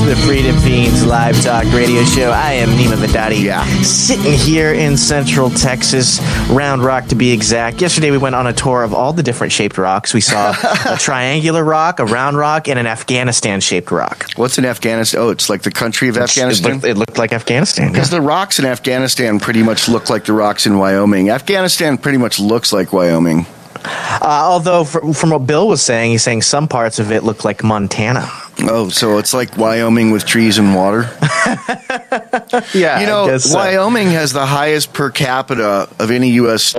the Freedom Fiends live talk radio show. I am Nima Vadati, sitting here in Central Texas, Round Rock to be exact. Yesterday we went on a tour of all the different shaped rocks. We saw a triangular rock, a round rock, and an Afghanistan-shaped rock. What's in Afghanistan? Oh, it's like the country of Afghanistan? It looked like Afghanistan. Because the rocks in Afghanistan pretty much look like the rocks in Wyoming. Afghanistan pretty much looks like Wyoming. Although, from what Bill was saying, he's saying some parts of it look like Montana. Oh, so it's like Wyoming with trees and water? Yeah, you know, I guess so. Wyoming has the highest per capita of any U.S.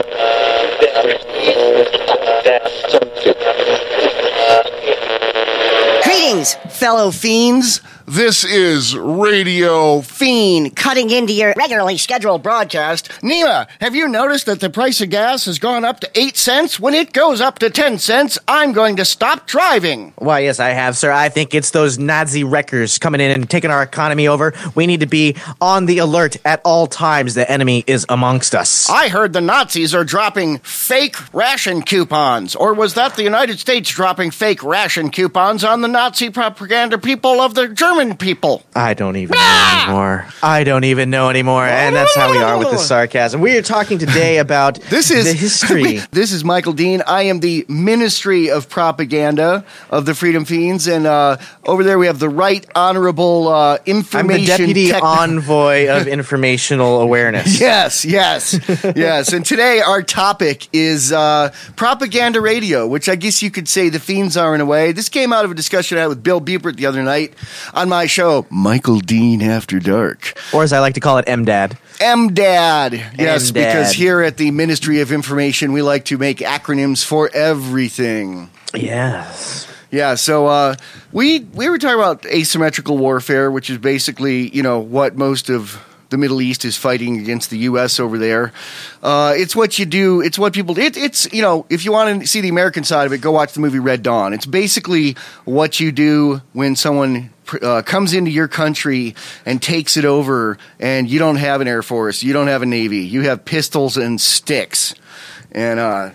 Greetings, fellow fiends. This is Radio Fiend, cutting into your regularly scheduled broadcast. Nima, have you noticed that the price of gas has gone up to 8 cents? When it goes up to 10 cents, I'm going to stop driving. Why, yes, I have, sir. I think it's those Nazi wreckers coming in and taking our economy over. We need to be on the alert at all times. The enemy is amongst us. I heard the Nazis are dropping fake ration coupons. Or was that the United States dropping fake ration coupons on the Nazi propaganda people of the German people? I don't even know anymore. I don't even know anymore. And that's how we are with the sarcasm. We are talking today about the history. This is Michael Dean. I am the Ministry of Propaganda of the Freedom Fiends. And over there we have the Right Honorable Information... I'm the Deputy Envoy of Informational Awareness. Yes. And today our topic is propaganda radio, which I guess you could say the fiends are in a way. This came out of a discussion I had with Bill Biebert the other night on my show, Michael Dean After Dark. Or as I like to call it, MDAD. MDAD. Yes, MDAD. because here at the Ministry of Information, we like to make acronyms for everything. Yes. Yeah, so we were talking about asymmetrical warfare, which is basically, what most of the Middle East is fighting against the U.S. over there. It's what you do. It's what people do. It's if you want to see the American side of it, go watch the movie Red Dawn. It's basically what you do when someone comes into your country and takes it over, and you don't have an Air Force, you don't have a Navy, you have pistols and sticks. And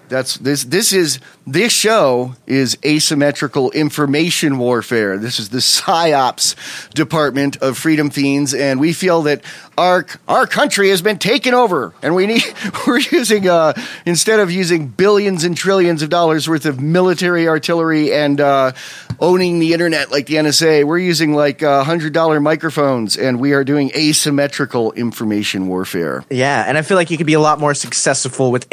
this show is asymmetrical information warfare. This is the PSYOPs department of Freedom Fiends, and we feel that our country has been taken over, and we're using instead of using billions and trillions of dollars worth of military artillery and owning the internet like the NSA, we're using like $100 microphones, and we are doing asymmetrical information warfare. Yeah, and I feel like you could be a lot more successful with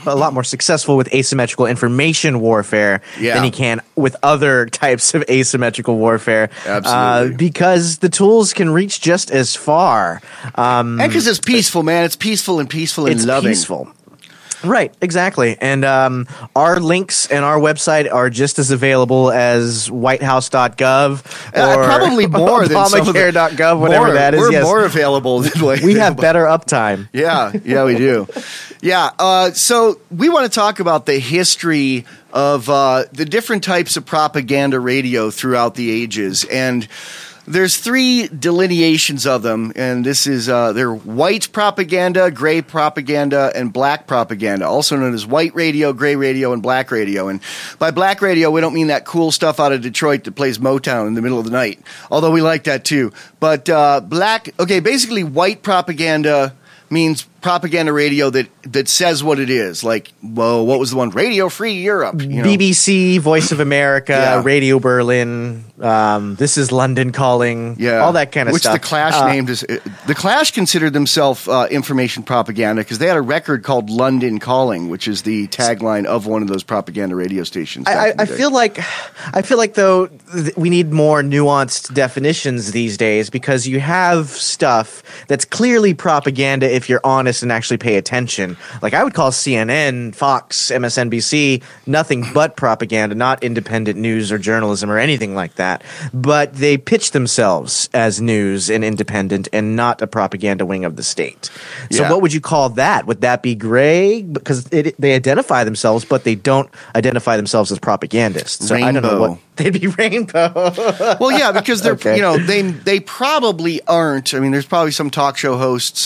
asymmetrical information warfare than you can with other types of asymmetrical warfare. Absolutely. Because the tools can reach just as far. And because it's peaceful, man. It's peaceful and loving. It's peaceful. Right, exactly. And our links and our website are just as available as whitehouse.gov or probably more than Obamacare.gov, whatever that is. We're more available than we have better uptime. Yeah, we do. Yeah, so we want to talk about the history of the different types of propaganda radio throughout the ages. And there's three delineations of them, and this is they're white propaganda, gray propaganda, and black propaganda, also known as white radio, gray radio, and black radio. And by black radio, we don't mean that cool stuff out of Detroit that plays Motown in the middle of the night, although we like that too. But basically white propaganda means propaganda radio that says what it is. Like, what was the one? Radio Free Europe. BBC, Voice of America, Radio Berlin, This is London Calling, all that kind of stuff. Which the Clash named as... The Clash considered themselves information propaganda because they had a record called London Calling, which is the tagline of one of those propaganda radio stations. I feel like though we need more nuanced definitions these days because you have stuff that's clearly propaganda if you're honest and actually pay attention. Like I would call CNN, Fox, MSNBC nothing but propaganda, not independent news or journalism or anything like that. But they pitch themselves as news and independent and not a propaganda wing of the state. So what would you call that? Would that be gray? Because they identify themselves, but they don't identify themselves as propagandists. So Rainbow. I don't know what they'd be. Rainbow. Well, yeah, because they're they probably aren't. I mean, there's probably some talk show hosts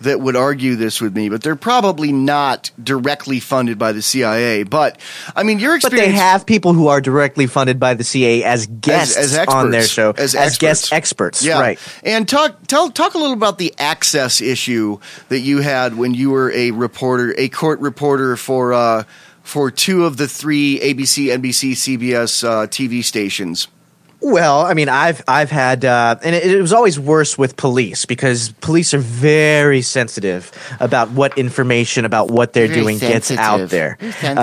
that would argue this with me, but they're probably not directly funded by the CIA. But I mean, your But experience. they have people who are directly funded by the CIA as guests as experts, on their show, as guest experts. Yeah. Right. And talk a little about the access issue that you had when you were a court reporter for two of the three ABC, NBC, CBS TV stations. Well, I mean, I've had, and it was always worse with police because police are very sensitive about what information about what they're doing gets out there.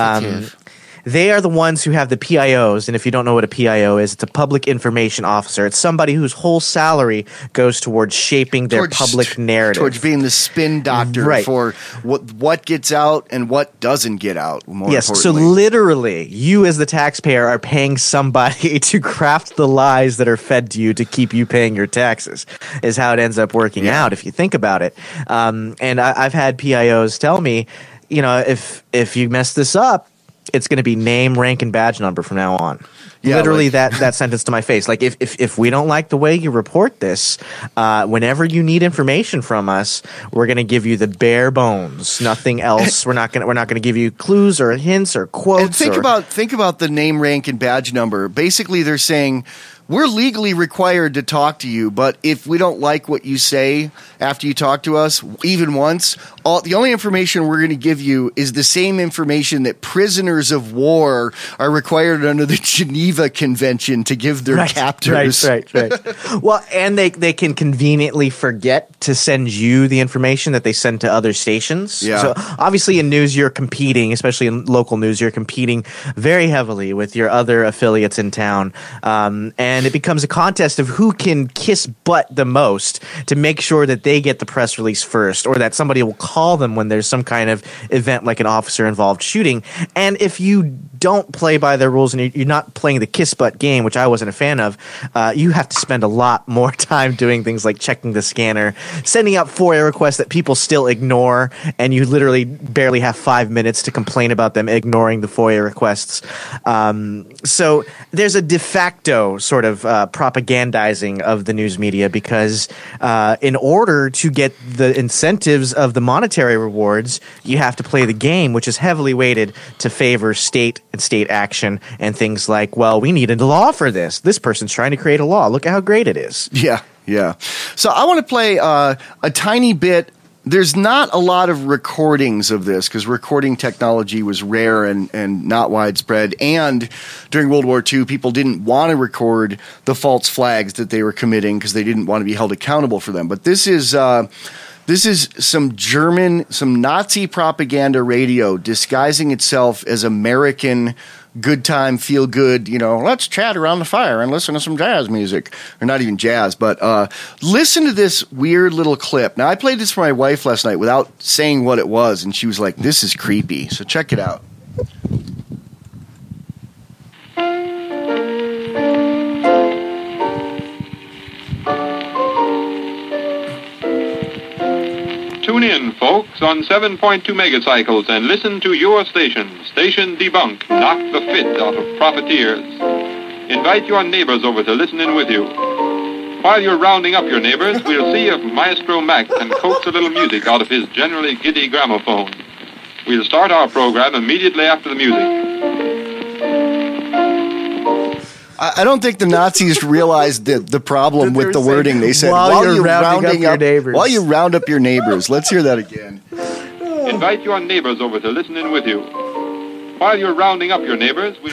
They are the ones who have the PIOs, and if you don't know what a PIO is, it's a public information officer. It's somebody whose whole salary goes towards shaping their public narrative. Towards being the spin doctor for what gets out and what doesn't get out, Yes, so literally, you as the taxpayer are paying somebody to craft the lies that are fed to you to keep you paying your taxes, is how it ends up working out, if you think about it. And I've had PIOs tell me, you know, if you mess this up, it's going to be name, rank, and badge number from now on. Yeah, literally that sentence to my face. Like if we don't like the way you report this, whenever you need information from us, we're going to give you the bare bones, nothing else. We're not going to give you clues or hints or quotes. And think about the name, rank, and badge number. Basically, they're saying, we're legally required to talk to you, but if we don't like what you say after you talk to us, even once, the only information we're going to give you is the same information that prisoners of war are required under the Geneva Convention to give their captors. Right. Well, and they can conveniently forget to send you the information that they send to other stations. Yeah. So obviously in news, you're competing, especially in local news, you're competing very heavily with your other affiliates in town. And it becomes a contest of who can kiss butt the most to make sure that they get the press release first, or that somebody will call them when there's some kind of event like an officer-involved shooting. And if you don't play by their rules and you're not playing the kiss butt game, which I wasn't a fan of, you have to spend a lot more time doing things like checking the scanner, sending out FOIA requests that people still ignore, and you literally barely have 5 minutes to complain about them ignoring the FOIA requests. So there's a de facto sort of propagandizing of the news media because in order to get the incentives of the monetary rewards, you have to play the game, which is heavily weighted to favor state and state action and things like, well, we need a law for this. This person's trying to create a law. Look at how great it is. Yeah. So I want to play a tiny bit. There's not a lot of recordings of this because recording technology was rare and not widespread. And during World War II, people didn't want to record the false flags that they were committing because they didn't want to be held accountable for them. But this is some Nazi propaganda radio disguising itself as American good time, feel good, let's chat around the fire and listen to some jazz music. Or not even jazz, but listen to this weird little clip. Now, I played this for my wife last night without saying what it was, and she was like, this is creepy. So check it out. Tune in, folks, on 7.2 megacycles and listen to your station, Station Debunk, knock the fit out of profiteers. Invite your neighbors over to listen in with you. While you're rounding up your neighbors, we'll see if Maestro Mac can coax a little music out of his generally giddy gramophone. We'll start our program immediately after the music. I don't think the Nazis realized the problem with the wording. They said, while you're rounding up your neighbors. While you round up your neighbors. Let's hear that again. Invite your neighbors over to listen in with you. While you're rounding up your neighbors, we'll...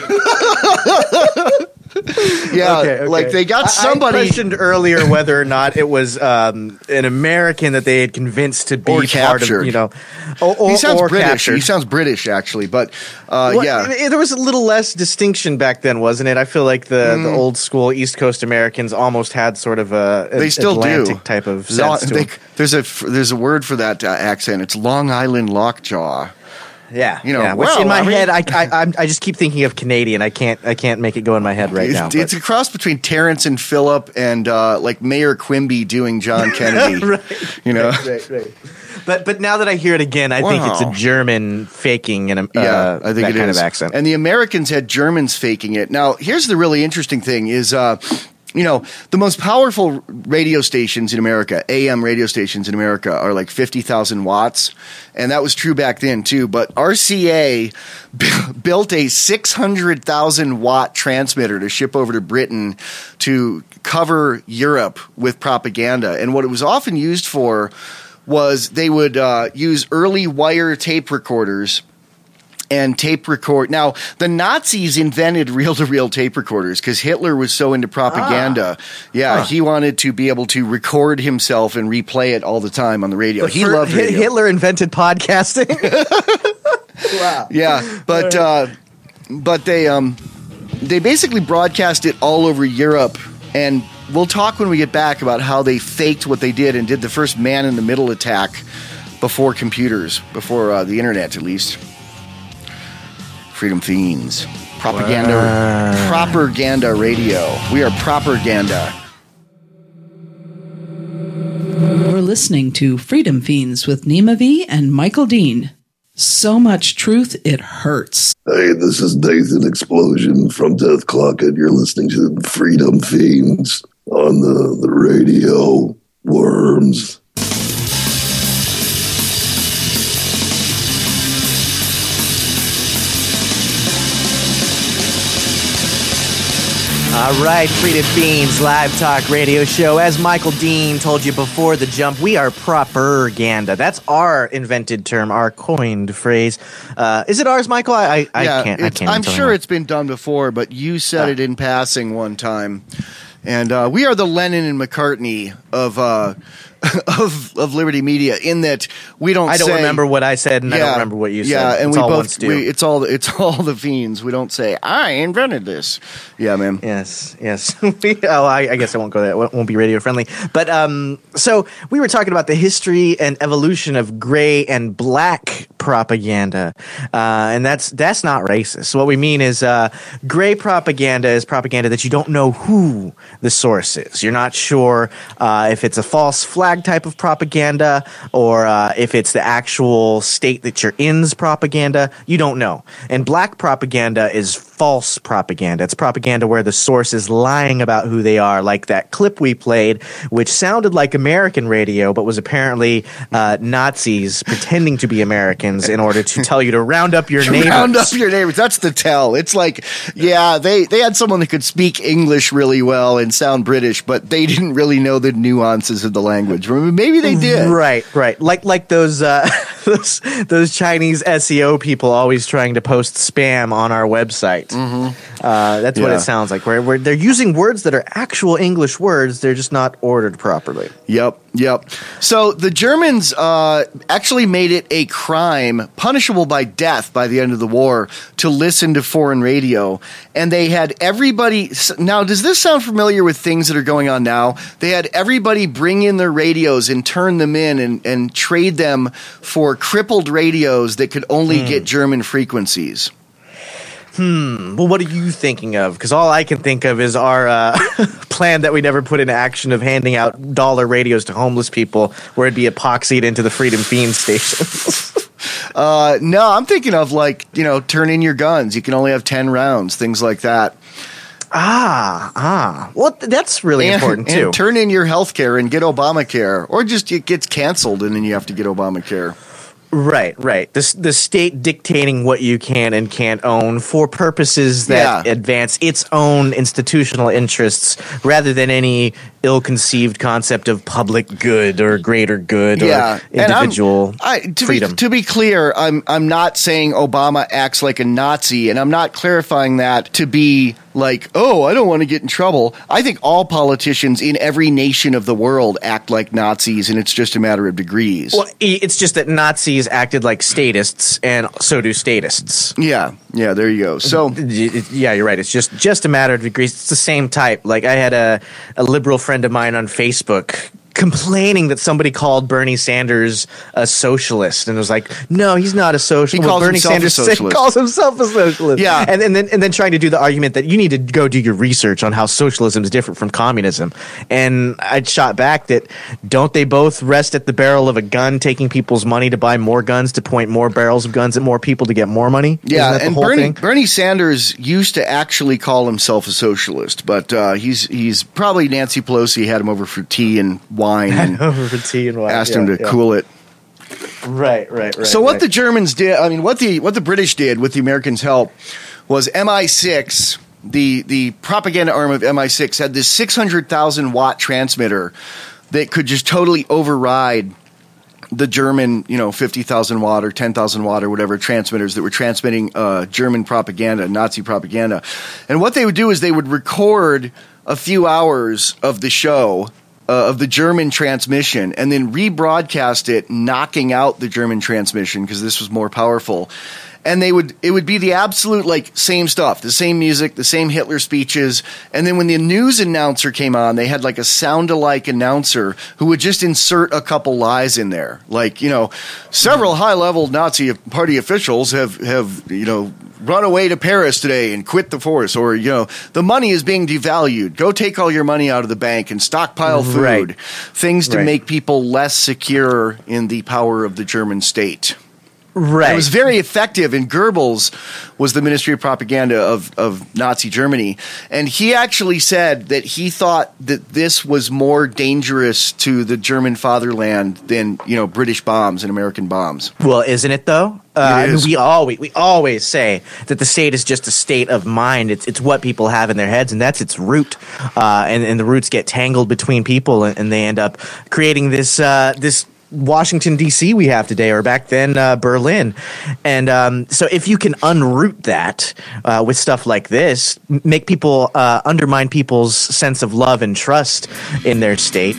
Yeah, okay. Like they got somebody... I questioned earlier whether or not it was an American that they had convinced to be or part captured. of, he sounds or British. captured. He sounds British, actually, but yeah. There was a little less distinction back then, wasn't it? I feel like the old school East Coast Americans almost had sort of they still Atlantic do. type of sense to them. There's a word for that accent. It's Long Island lockjaw. Yeah, Which in my head, I just keep thinking of Canadian. I can't make it go in my head right now. It's a cross between Terrence and Phillip and like Mayor Quimby doing John Kennedy. Right. But now that I hear it again, I think it's a German faking I think that kind of accent. And the Americans had Germans faking it. Now, here's the really interesting thing: is the most powerful radio stations in America, AM radio stations in America, are like 50,000 watts. And that was true back then, too. But RCA built a 600,000 watt transmitter to ship over to Britain to cover Europe with propaganda. And what it was often used for was they would use early wire tape recorders and tape record. Now, the Nazis invented reel-to-reel tape recorders because Hitler was so into propaganda. He wanted to be able to record himself and replay it all the time on the radio. He loved radio. Hitler invented podcasting. Wow. Yeah, but they basically broadcast it all over Europe, and we'll talk when we get back about how they faked what they did and did the first man-in-the-middle attack before computers, before the internet, at least. Freedom Fiends. Propaganda radio. We are propaganda. We're listening to Freedom Fiends with Nima V and Michael Dean. So much truth, it hurts. Hey, this is Nathan Explosion from Death Clock, and you're listening to Freedom Fiends on the radio. Worms. All right, Freedom Fiends live talk radio show. As Michael Dean told you before the jump, we are propaganda. That's our invented term, our coined phrase. Is it ours, Michael? I can't. I'm sure it's been done before, but you said it in passing one time. And we are the Lennon and McCartney of Liberty Media, in that we don't. I don't remember what I said, and I don't remember what you said. Yeah, and it's we all both. one stew. It's all the fiends. We don't say I invented this. Yeah, man. Yes. I guess I won't go there. It won't be radio friendly. But so we were talking about the history and evolution of gray and black propaganda, and that's not racist. What we mean is gray propaganda is propaganda that you don't know who the source is. You're not sure if it's a false flag type of propaganda or if it's the actual state that you're in's propaganda. You don't know. And black propaganda is false propaganda. It's propaganda where the source is lying about who they are, like that clip we played, which sounded like American radio, but was apparently Nazis pretending to be Americans in order to tell you to round up your neighbors. Round up your neighbors. That's the tell. It's like, they had someone that could speak English really well and sound British, but they didn't really know the nuances of the language. Maybe they did. Right. Like those those Chinese SEO people always trying to post spam on our website. Mm-hmm. That's what it sounds like. Where they're using words that are actual English words, they're just not ordered properly. Yep. So the Germans actually made it a crime, punishable by death by the end of the war, to listen to foreign radio. And they had everybody. Now, does this sound familiar with things that are going on now? They had everybody bring in their radios and turn them in and trade them for crippled radios that could only get German frequencies. Well, what are you thinking of? Because all I can think of is our plan that we never put into action of handing out dollar radios to homeless people, where it'd be epoxied into the Freedom Fiend stations. No, I'm thinking of turn in your guns. You can only have 10 rounds, things like that. Well, that's really important too. And turn in your health care and get Obamacare, or just it gets canceled and then you have to get Obamacare. Right. The state dictating what you can and can't own for purposes that advance its own institutional interests rather than any ill-conceived concept of public good or greater good or individual freedom. To be clear, I'm not saying Obama acts like a Nazi, and I'm not clarifying that to be like, oh, I don't want to get in trouble. I think all politicians in every nation of the world act like Nazis, and it's just a matter of degrees. Well, it's just that Nazis acted like statists, and so do statists. Yeah, there you go. So, yeah, you're right. It's just a matter of degrees. It's the same type. Like, I had a liberal friend of mine on Facebook complaining that somebody called Bernie Sanders a socialist, and was like, "No, he's not a socialist." He calls Bernie himself Sanders a socialist. calls himself a socialist. Yeah. and then trying to do the argument that you need to go do your research on how socialism is different from communism. And I shot back that don't they both rest at the barrel of a gun, taking people's money to buy more guns, to point more barrels of guns at more people to get more money? Yeah, Isn't that the and whole thing? Bernie Sanders used to actually call himself a socialist, but he's probably Nancy Pelosi had him over for tea and wine and Over for tea and wine. asked him to cool it. Right. So what the Germans did, I mean, what the British did with the Americans' help was MI6, the propaganda arm of MI6, had this 600,000 watt transmitter that could just totally override the German, 50,000 watt or 10,000 watt or whatever transmitters that were transmitting German propaganda, Nazi propaganda. And what they would do is they would record a few hours of the show, of the German transmission, and then rebroadcast it, knocking out the German transmission because this was more powerful. And it would be the absolute same stuff, the same music, the same Hitler speeches. And then when the news announcer came on, they had a sound-alike announcer who would just insert a couple lies in there. Several high-level Nazi party officials have run away to Paris today and quit the force. Or, the money is being devalued. Go take all your money out of the bank and stockpile food. Right. Things to make people less secure in the power of the German state. Right. It was very effective, and Goebbels was the Ministry of Propaganda of Nazi Germany. And he actually said that he thought that this was more dangerous to the German fatherland than, British bombs and American bombs. Well, isn't it though? It is. We always say that the state is just a state of mind. It's what people have in their heads, and that's its root. And the roots get tangled between people, and they end up creating this Washington, D.C. we have today, or back then Berlin. And so if you can unroot that with stuff like this, make people undermine people's sense of love and trust in their state,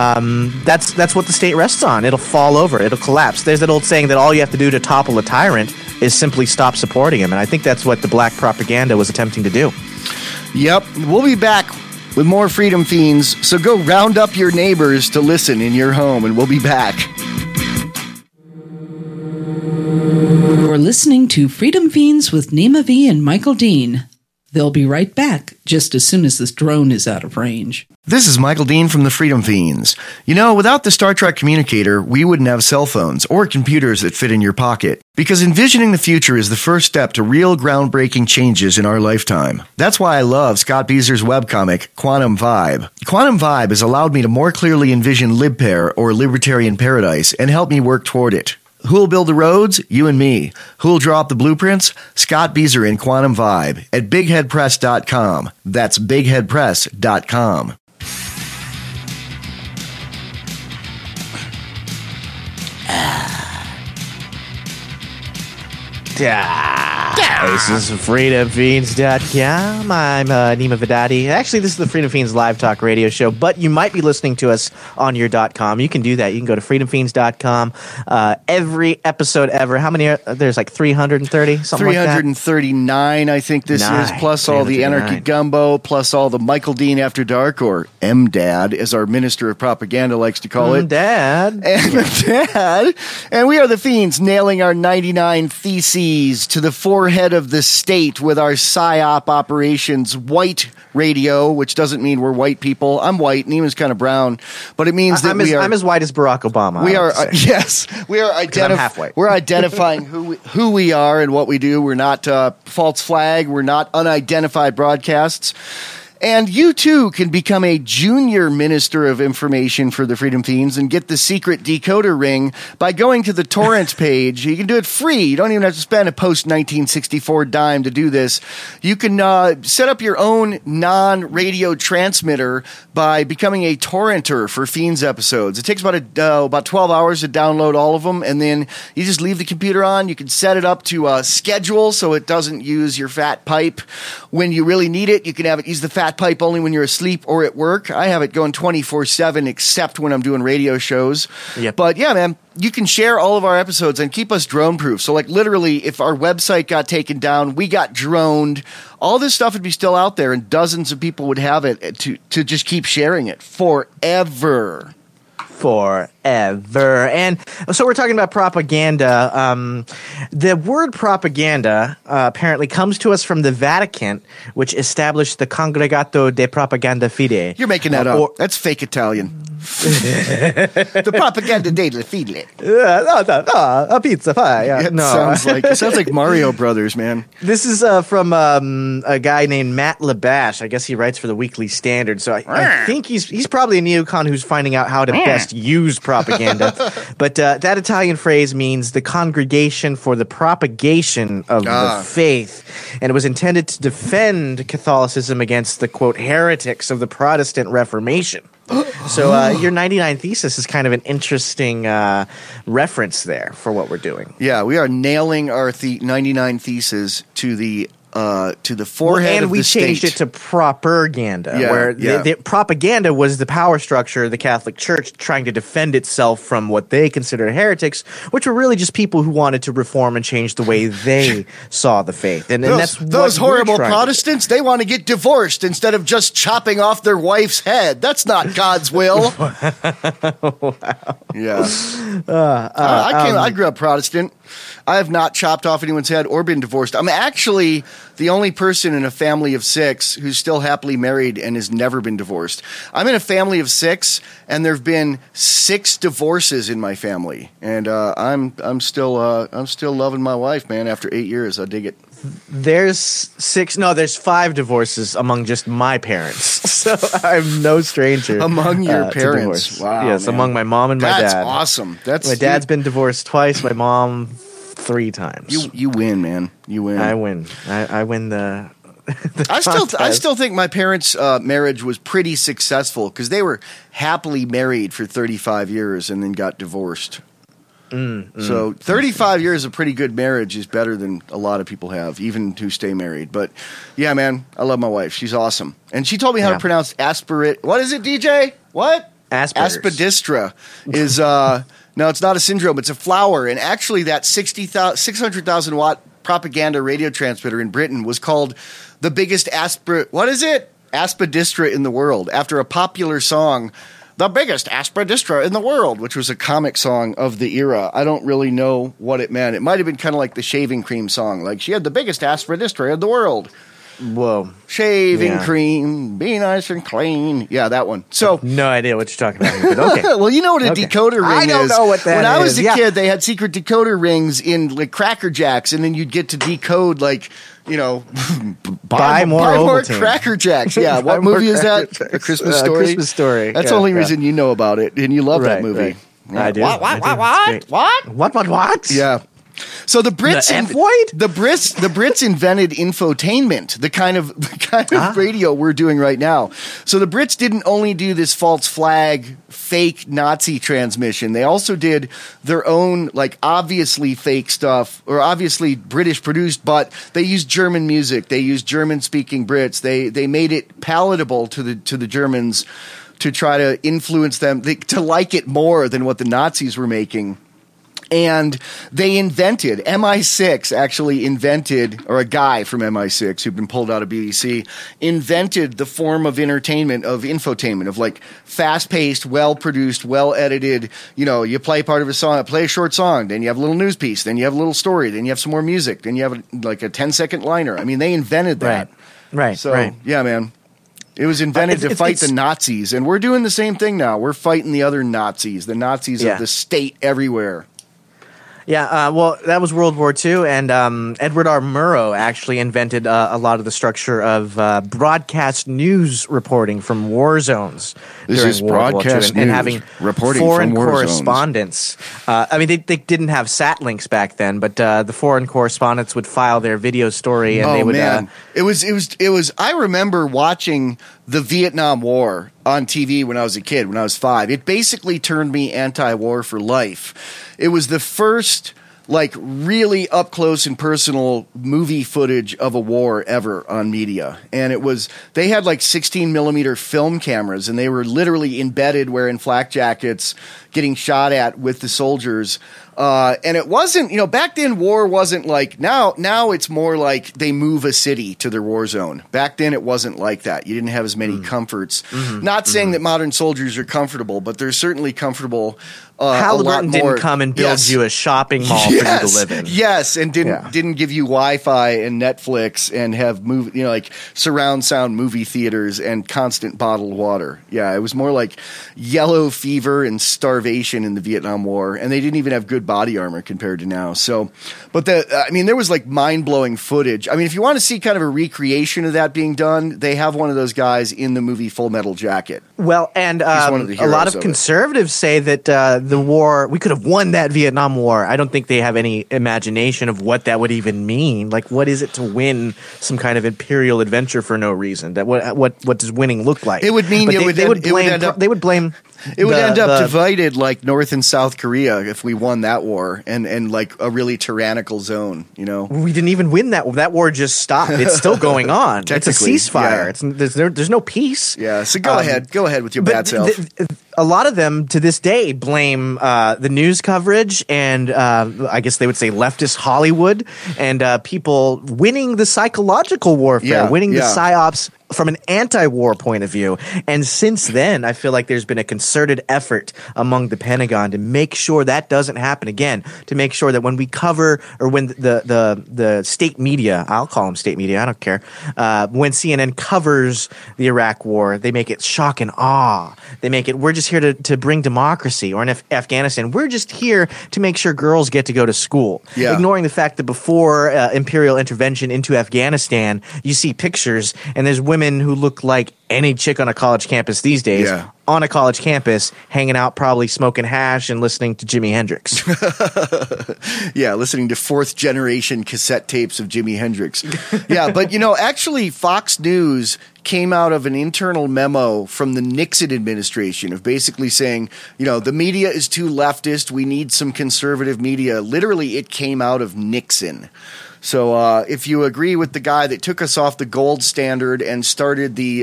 that's what the state rests on. It'll fall over. It'll collapse. There's that old saying that all you have to do to topple a tyrant is simply stop supporting him. And I think that's what the black propaganda was attempting to do. Yep. We'll be back with more Freedom Fiends, so go round up your neighbors to listen in your home, and we'll be back. You're listening to Freedom Fiends with Nima V and Michael Dean. They'll be right back just as soon as this drone is out of range. This is Michael Dean from the Freedom Fiends. Without the Star Trek communicator, we wouldn't have cell phones or computers that fit in your pocket. Because envisioning the future is the first step to real groundbreaking changes in our lifetime. That's why I love Scott Beezer's webcomic, Quantum Vibe. Quantum Vibe has allowed me to more clearly envision LibPair, or Libertarian Paradise, and help me work toward it. Who'll build the roads? You and me. Who'll draw up the blueprints? Scott Beezer in Quantum Vibe at BigHeadPress.com. That's BigHeadPress.com. This is FreedomFiends.com. I'm Nima Vidadi. Actually, this is the Freedom Fiends live talk radio show, but you might be listening to us on your .com. You can do that. You can go to FreedomFiends.com. Every episode ever. How many? There's 330, something like that? 339, I think this is, plus all the Anarchy Gumbo, plus all the Michael Dean After Dark, or MDAD, as our Minister of Propaganda likes to call it. MDAD. And we are the Fiends, nailing our 99 theses to the forehead of the state with our PSYOP operations. White radio, which doesn't mean we're white people. I'm white. Nima's kind of brown, but it means that I'm as white as Barack Obama. We are yes. We are halfway. We're identifying who we are and what we do. We're not false flag. We're not unidentified broadcasts. And you, too, can become a junior minister of information for the Freedom Fiends and get the secret decoder ring by going to the torrents page. You can do it free. You don't even have to spend a post-1964 dime to do this. You can set up your own non-radio transmitter by becoming a torrenter for Fiends episodes. It takes about 12 hours to download all of them, and then you just leave the computer on. You can set it up to schedule so it doesn't use your fat pipe when you really need it. You can have it use the fat pipe only when you're asleep or at work. I have it going 24/7 except when I'm doing radio shows. Yep. But yeah, man, you can share all of our episodes and keep us drone proof. So literally, if our website got taken down, we got droned, all this stuff would be still out there and dozens of people would have it to just keep sharing it forever. forever. And so we're talking about propaganda. The word propaganda apparently comes to us from the Vatican, which established the Congregato de Propaganda Fide. You're making that up. That's fake Italian. The Propaganda della Fide. A pizza pie. It sounds like Mario Brothers, man. This is from a guy named Matt Labash. I guess he writes for the Weekly Standard. So I think he's probably a neocon who's finding out how to best use propaganda. But that Italian phrase means the congregation for the propagation of the faith. And it was intended to defend Catholicism against the, quote, heretics of the Protestant Reformation. So your 99 thesis is kind of an interesting reference there for what we're doing. Yeah, we are nailing our 99 theses to the forehead of the state. And we changed it to propaganda, where the propaganda was the power structure of the Catholic Church trying to defend itself from what they considered heretics, which were really just people who wanted to reform and change the way they saw the faith. And that's those horrible Protestants, they want to get divorced instead of just chopping off their wife's head. That's not God's will. Wow. Yeah. I grew up Protestant. I have not chopped off anyone's head or been divorced. I'm actually the only person in a family of 6 who's still happily married and has never been divorced. I'm in a family of 6, and there have been 6 divorces in my family, and I'm still loving my wife, man. After 8 years, I dig it. There's 5 divorces among just my parents, so I'm no stranger. Among your parents, wow, yes, man. Among my mom and my dad. That's awesome. My dad's been divorced twice. My mom 3 times. You win, man. You win. I win. I win the. I still think my parents' marriage was pretty successful because they were happily married for 35 years and then got divorced. So 35 years of pretty good marriage is better than a lot of people have, even who stay married. But yeah, man, I love my wife. She's awesome. And she told me how to pronounce aspirate. What is it, DJ? What? Aspidistra is, no, it's not a syndrome. It's a flower. And actually that 600,000 watt propaganda radio transmitter in Britain was called the biggest aspidistra in the world, after a popular song, The Biggest Aspidistra in the World, which was a comic song of the era. I don't really know what it meant. It might have been kind of like the shaving cream song. Like, she had the biggest aspidistra in the world. Whoa. Shaving cream, be nice and clean. Yeah, that one. So no idea what you're talking about here, but okay. Well, you know what a decoder ring is. I don't know what that is. When I was a kid, they had secret decoder rings in like Cracker Jacks, and then you'd get to decode like, you know, buy more Cracker Jacks. Yeah, what movie is that? Jacks. A Christmas Story? Christmas Story. That's the only reason you know about it, and you love that movie. Right. Yeah. I do. What? Yeah. So the Brits, the Brits invented infotainment, the kind of radio we're doing right now. So the Brits didn't only do this false flag, fake Nazi transmission. They also did their own, like, obviously fake stuff, or obviously British produced, but they used German music. They used German speaking Brits. They made it palatable to the Germans to try to influence them to like it more than what the Nazis were making. And they invented, MI6 actually invented, or a guy from MI6 who'd been pulled out of BBC, invented the form of entertainment, of infotainment, of like fast-paced, well-produced, well-edited, you know, you play part of a song, play a short song, then you have a little news piece, then you have a little story, then you have some more music, then you have like a 10-second liner. I mean, they invented that. Right. So, yeah, man. It was invented to fight the Nazis, and we're doing the same thing now. We're fighting the other Nazis, the Nazis of the state everywhere. Yeah, well, that was World War II, and Edward R. Murrow actually invented a lot of the structure of broadcast news reporting from war zones during World War II, and having reporting foreign from war correspondents. I mean, they didn't have sat links back then, but the foreign correspondents would file their video story, and they would. Man. It was. I remember watching the Vietnam War on TV when I was a kid, when I was 5. It basically turned me anti-war for life. It was the first, like, really up close and personal movie footage of a war ever on media. And they had like 16 millimeter film cameras, and they were literally embedded wearing flak jackets, getting shot at with the soldiers. And it wasn't, back then war wasn't like now it's more like they move a city to their war zone. Back then it wasn't like that. You didn't have as many comforts. Not saying that modern soldiers are comfortable, but they're certainly comfortable. Halliburton didn't come and build you a shopping mall for you to live in. Yes, and didn't give you Wi-Fi and Netflix and have like surround sound movie theaters and constant bottled water. Yeah, it was more like yellow fever and starvation in the Vietnam War, and they didn't even have good body armor compared to now. So, but there was like mind-blowing footage. I mean, if you want to see kind of a recreation of that being done, they have one of those guys in the movie Full Metal Jacket. Well, and one of the a lot of heroes of conservatives say that the war, we could have won that Vietnam War. I don't think they have any imagination of what that would even mean. Like, what is it to win some kind of imperial adventure for no reason? That what does winning look like? It would mean they would blame. It would end up divided like North and South Korea if we won that war and like a really tyrannical zone, We didn't even win that. That war just stopped. It's still going on. It's a ceasefire. Yeah. There's no peace. Yeah, so go ahead with your bad self. A lot of them to this day blame the news coverage and I guess they would say leftist Hollywood and people winning the psychological warfare, winning the psyops from an anti-war point of view. And since then, I feel like there's been a concerted effort among the Pentagon to make sure that doesn't happen again, to make sure that when we cover or when the state media, I'll call them state media, I don't care, when CNN covers the Iraq war, they make it shock and awe. They make it, we're just here to bring democracy, or in Afghanistan, we're just here to make sure girls get to go to school. Yeah. Ignoring the fact that before imperial intervention into Afghanistan, you see pictures and there's women who look like any chick on a college campus these days on a college campus hanging out, probably smoking hash and listening to Jimi Hendrix. Listening to fourth generation cassette tapes of Jimi Hendrix. But actually Fox News came out of an internal memo from the Nixon administration of basically saying, the media is too leftist. We need some conservative media. Literally, it came out of Nixon. So if you agree with the guy that took us off the gold standard and started the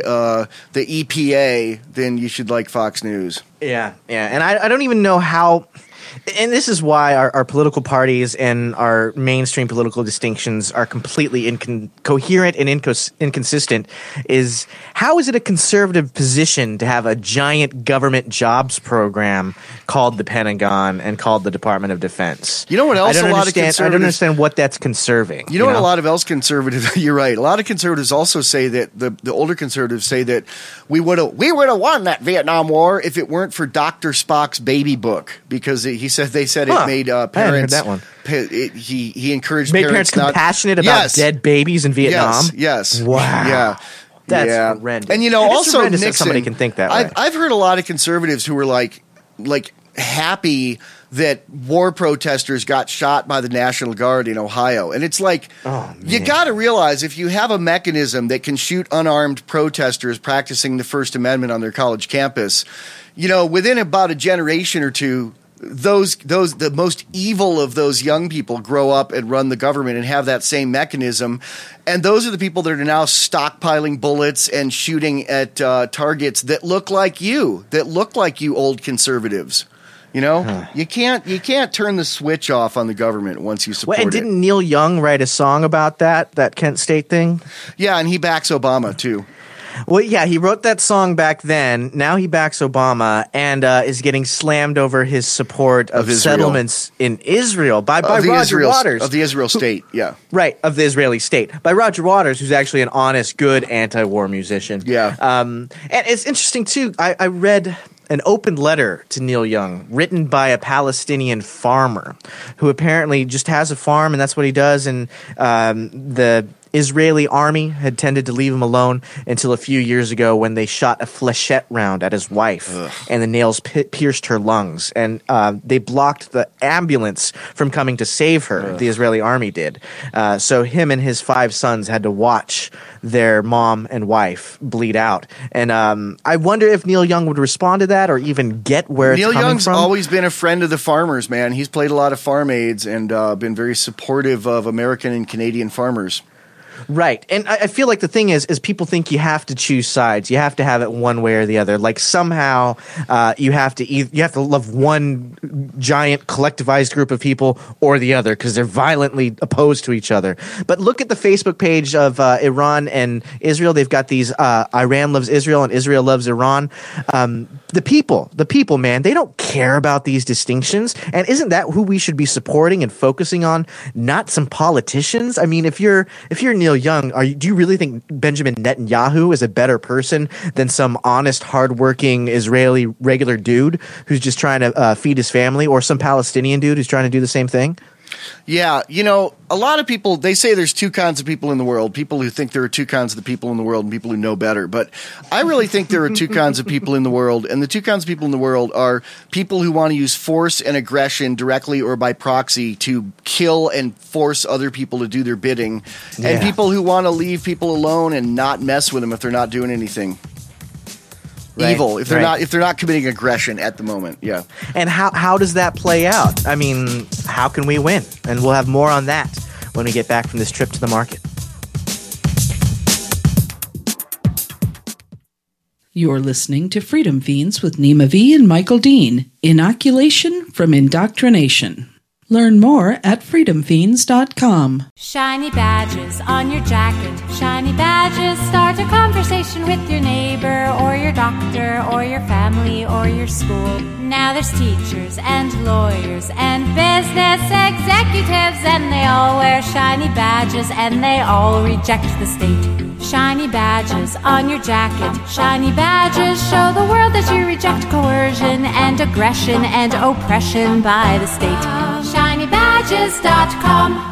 EPA, then you should like Fox News. Yeah. And I don't even know how. And this is why our political parties and our mainstream political distinctions are completely incoherent and inconsistent. Is how is it a conservative position to have a giant government jobs program called the Pentagon and called the Department of Defense? You know what else? I don't understand what that's conserving. You know what? A lot of else conservatives. You're right. A lot of conservatives also say that the older conservatives say that we would have won that Vietnam War if it weren't for Dr. Spock's baby book, because they said it made parents. I hadn't heard that one. He encouraged made parents compassionate about dead babies in Vietnam. Yes. Wow. Yeah. That's horrendous. And also horrendous Nixon, that somebody can think that way. I've heard a lot of conservatives who were like happy that war protesters got shot by the National Guard in Ohio. And it's like, you got to realize if you have a mechanism that can shoot unarmed protesters practicing the First Amendment on their college campus, within about a generation or two, the most evil of those young people grow up and run the government and have that same mechanism. And those are the people that are now stockpiling bullets and shooting at targets that look like you old conservatives. You can't turn the switch off on the government once you support it. And didn't Neil Young write a song about that Kent State thing? Yeah, and he backs Obama too. Well, yeah, he wrote that song back then. Now he backs Obama and is getting slammed over his support of settlements in Israel by Roger Waters. Of the Israel state, yeah. Right, of the Israeli state. By Roger Waters, who's actually an honest, good anti-war musician. Yeah. And it's interesting, too. I read an open letter to Neil Young written by a Palestinian farmer who apparently just has a farm and that's what he does. And the Israeli army had tended to leave him alone until a few years ago when they shot a flechette round at his wife. Ugh. And the nails pierced her lungs. And they blocked the ambulance from coming to save her. Ugh. The Israeli army did. So him and his 5 sons had to watch their mom and wife bleed out. And I wonder if Neil Young would respond to that or even get where it's coming from. Neil Young's always been a friend of the farmers, man. He's played a lot of farm aids and been very supportive of American and Canadian farmers. Right. And I feel like the thing is people think you have to choose sides. You have to have it one way or the other. Like somehow you have to love one giant collectivized group of people or the other because they're violently opposed to each other. But look at the Facebook page of Iran and Israel. They've got these Iran loves Israel and Israel loves Iran. The people, man, they don't care about these distinctions. And isn't that who we should be supporting and focusing on? Not some politicians. I mean, if you're Neil Young, do you really think Benjamin Netanyahu is a better person than some honest, hardworking Israeli regular dude who's just trying to feed his family, or some Palestinian dude who's trying to do the same thing? Yeah, a lot of people, they say there's two kinds of people in the world, people who think there are two kinds of the people in the world and people who know better. But I really think there are two kinds of people in the world, and the two kinds of people in the world are people who want to use force and aggression directly or by proxy to kill and force other people to do their bidding, and people who want to leave people alone and not mess with them if they're not doing anything evil, if they're not committing aggression at the moment. Yeah. And how does that play out? I mean, how can we win? And we'll have more on that when we get back from this trip to the market. You're listening to Freedom Fiends with Nima V and Michael Dean. Inoculation from indoctrination. Learn more at freedomfiends.com. Shiny badges on your jacket. Shiny badges start a conversation with your neighbor or your doctor or your family or your school. Now there's teachers and lawyers and business executives, and they all wear shiny badges and they all reject the state. Shiny badges on your jacket. Shiny badges show the world that you reject coercion and aggression and oppression by the state. ShinyBadges.com.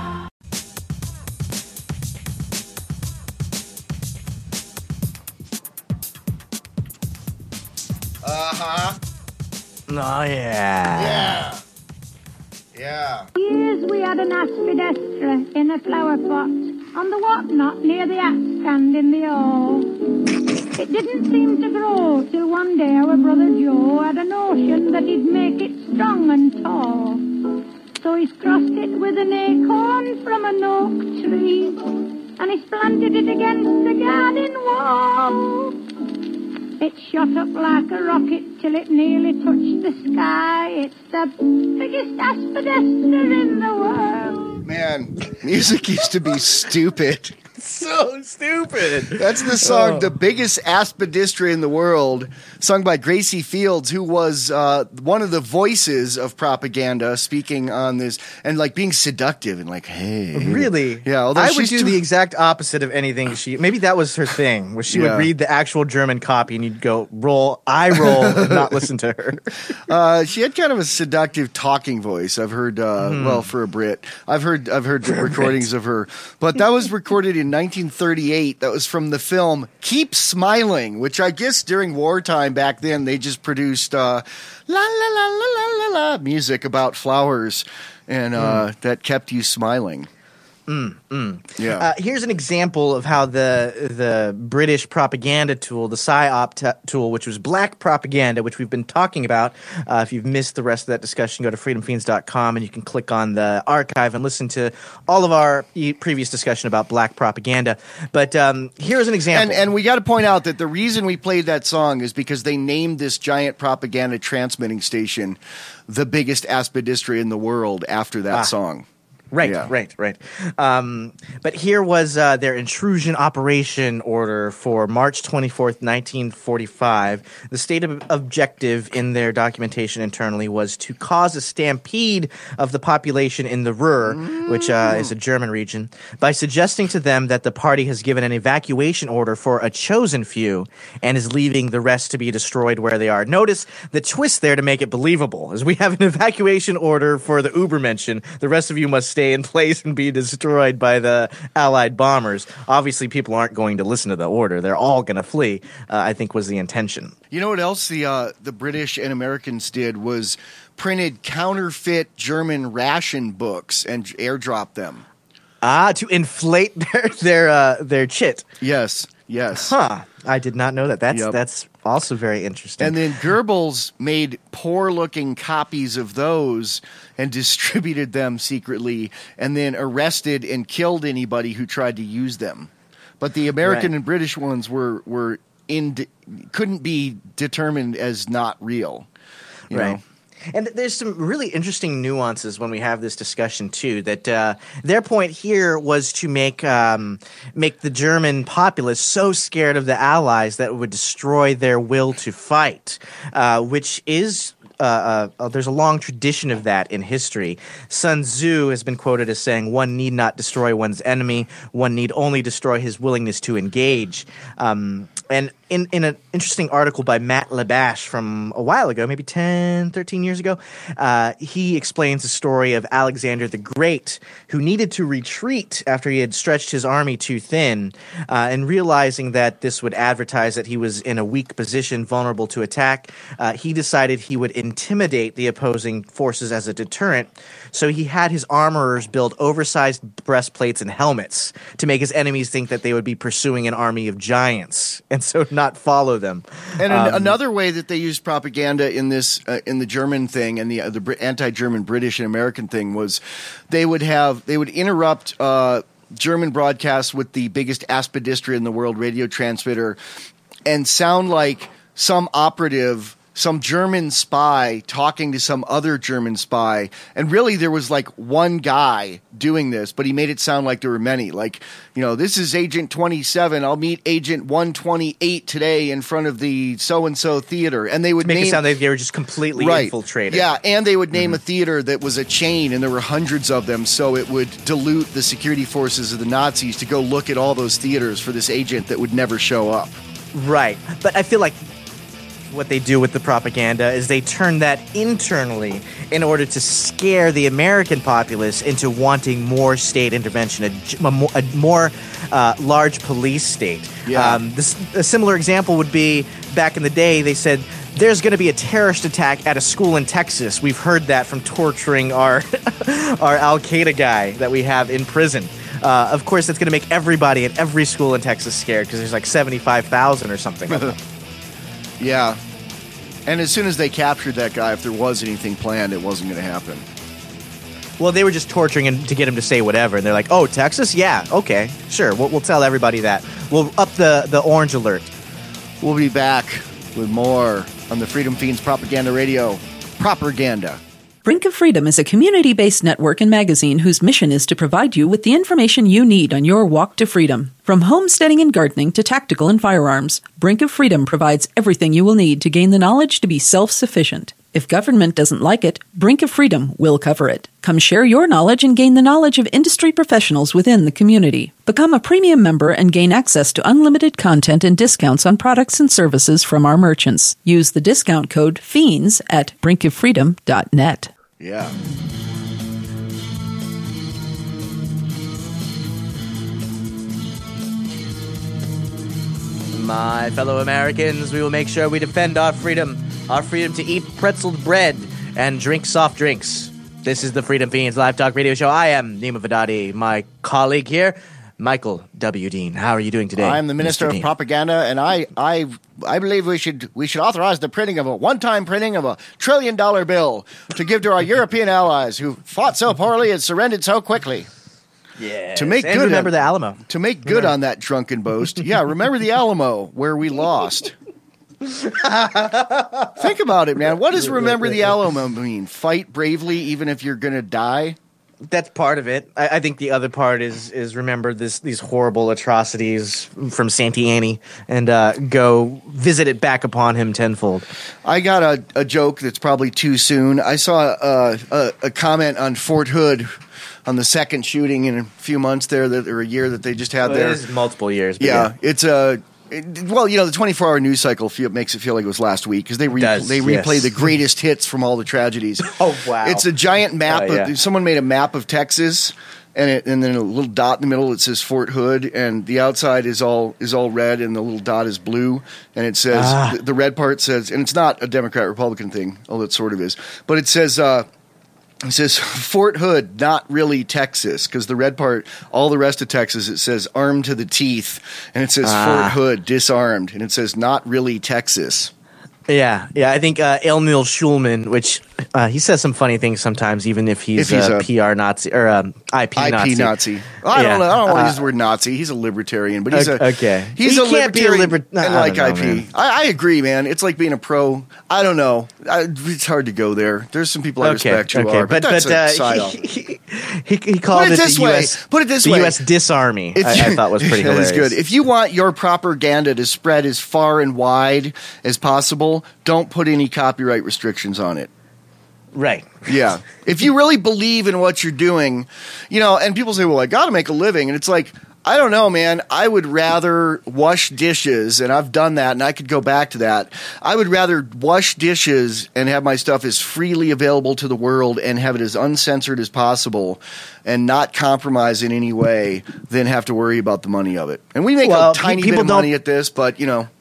Oh, yeah. Yeah. Years we had an aspidestra in a flower pot on the whatnot near the hat stand in the hall. It didn't seem to grow till one day our brother Joe had a notion that he'd make it strong and tall. So he's crossed it with an acorn from an oak tree, and he's planted it against the garden wall. It shot up like a rocket till it nearly touched the sky. It's the biggest aspidestra in the world. Man, music used to be stupid. So stupid. That's the song, The Biggest Aspidestra in the World, sung by Gracie Fields, who was one of the voices of propaganda, speaking on this and like being seductive and like, hey. Really? Yeah. I would do the exact opposite of anything maybe that was her thing, where she would read the actual German copy and you'd go, eye roll, and not listen to her. She had kind of a seductive talking voice. I've heard, well, for a Brit, I've heard recordings of her, but that was recorded in 1938. That was from the film Keep Smiling, which I guess during wartime back then they just produced la la la la la la la music about flowers, and that kept you smiling. Yeah. Here's an example of how the British propaganda tool, the PSYOP tool, which was black propaganda, which we've been talking about. If you've missed the rest of that discussion, go to freedomfiends.com and you can click on the archive and listen to all of our previous discussion about black propaganda. But here's an example. And we got to point out that the reason we played that song is because they named this giant propaganda transmitting station the biggest aspidestra in the world after that song. Right. But here was their intrusion operation order for March 24th, 1945. The stated objective in their documentation internally was to cause a stampede of the population in the Ruhr, which is a German region, by suggesting to them that the party has given an evacuation order for a chosen few and is leaving the rest to be destroyed where they are. Notice the twist there to make it believable, is we have an evacuation order for the Übermenschen. The rest of you must stay in place and be destroyed by the Allied bombers. Obviously, people aren't going to listen to the order. They're all going to flee, I think was the intention. You know what else the British and Americans did was printed counterfeit German ration books and airdrop them. To inflate their chit. Yes. Huh. I did not know that. That's Also very interesting. And then Goebbels made poor-looking copies of those and distributed them secretly, and then arrested and killed anybody who tried to use them. But the American and British ones couldn't be determined as not real. You know? And there's some really interesting nuances when we have this discussion too. That their point here was to make the German populace so scared of the Allies that it would destroy their will to fight, which is. There's a long tradition of that in history. Sun Tzu has been quoted as saying, "One need not destroy one's enemy. One need only destroy his willingness to engage." And in an interesting article by Matt Labash from a while ago, maybe 10, 13 years ago, he explains the story of Alexander the Great, who needed to retreat after he had stretched his army too thin, and realizing that this would advertise that he was in a weak position, vulnerable to attack, he decided he would intimidate the opposing forces as a deterrent. So he had his armorers build oversized breastplates and helmets to make his enemies think that they would be pursuing an army of giants, and so not follow them. And another way that they used propaganda in this, in the German thing and the anti-German British and American thing was they would interrupt German broadcasts with the biggest aspidistra in the world radio transmitter and sound like some operative, some German spy talking to some other German spy. And really there was like one guy doing this, but he made it sound like there were many. Like, you know, this is Agent 27. I'll meet Agent 128 today in front of the so-and-so theater. And they would make it sound like they were just completely infiltrated. Yeah, and they would name a theater that was a chain, and there were hundreds of them, so it would dilute the security forces of the Nazis to go look at all those theaters for this agent that would never show up. Right. But I feel like what they do with the propaganda is they turn that internally in order to scare the American populace into wanting more state intervention, a more large police state. Yeah. A similar example would be back in the day, they said, there's going to be a terrorist attack at a school in Texas. We've heard that from torturing our Al-Qaeda guy that we have in prison. Of course, that's going to make everybody at every school in Texas scared because there's like 75,000 or something. Yeah. And as soon as they captured that guy, if there was anything planned, it wasn't going to happen. Well, they were just torturing him to get him to say whatever. And they're like, oh, Texas? Yeah, okay, sure. We'll tell everybody that. We'll up the orange alert. We'll be back with more on the Freedom Fiends Propaganda Radio. Propaganda. Brink of Freedom is a community-based network and magazine whose mission is to provide you with the information you need on your walk to freedom. From homesteading and gardening to tactical and firearms, Brink of Freedom provides everything you will need to gain the knowledge to be self-sufficient. If government doesn't like it, Brink of Freedom will cover it. Come share your knowledge and gain the knowledge of industry professionals within the community. Become a premium member and gain access to unlimited content and discounts on products and services from our merchants. Use the discount code FIENDS at brinkoffreedom.net. Yeah. My fellow Americans, we will make sure we defend our freedom to eat pretzeled bread and drink soft drinks. This is the Freedom Fiends Live Talk Radio Show. I am Nima Vadadi. My colleague here, Michael W. Dean. How are you doing today? I'm the Minister of Propaganda, and I believe we should authorize the printing of a one-time printing of $1 trillion bill to give to our European allies who fought so poorly and surrendered so quickly. Yeah. To make and good remember the Alamo. To make good on that drunken boast. Yeah, remember the Alamo where we lost. Think about it, man. What does remember the Alamo mean? Fight bravely even if you're going to die? That's part of it. I think the other part is remember these horrible atrocities from Santee Annie and go visit it back upon him tenfold. I got a joke that's probably too soon. I saw a comment on Fort Hood on the second shooting in a few months there, or a year that they just had there. It is multiple years. But yeah, it's a... Well, you know, the 24-hour news cycle makes it feel like it was last week because they replay the greatest hits from all the tragedies. Oh, wow. It's a giant map. Someone made a map of Texas, and then a little dot in the middle that says Fort Hood, and the outside is all red, and the little dot is blue, and it says the red part says, and it's not a Democrat-Republican thing, although it sort of is, but it says It says Fort Hood, not really Texas, because the red part, all the rest of Texas, it says armed to the teeth, and it says Fort Hood, disarmed, and it says not really Texas. Yeah. I think Emil Schulman, which he says some funny things sometimes, even if he's a PR Nazi or IP Nazi. Well, I don't know. I don't want to use the word Nazi. He's a libertarian, but he's he's a libertarian and like IP. I agree, man. It's like being a pro. I don't know. It's hard to go there. There's some people I respect who are, but that's a side off. He called it the U.S. Put it this way. The U.S. disarmy. I thought was pretty hilarious. That is good. If you want your propaganda to spread as far and wide as possible, don't put any copyright restrictions on it. Right. Yeah. If you really believe in what you're doing, and people say, well, I got to make a living. And it's like, I don't know, man. I would rather wash dishes, and I've done that, and I could go back to that. I would rather wash dishes and have my stuff as freely available to the world and have it as uncensored as possible and not compromise in any way than have to worry about the money of it. And we make a tiny bit of money at this, but,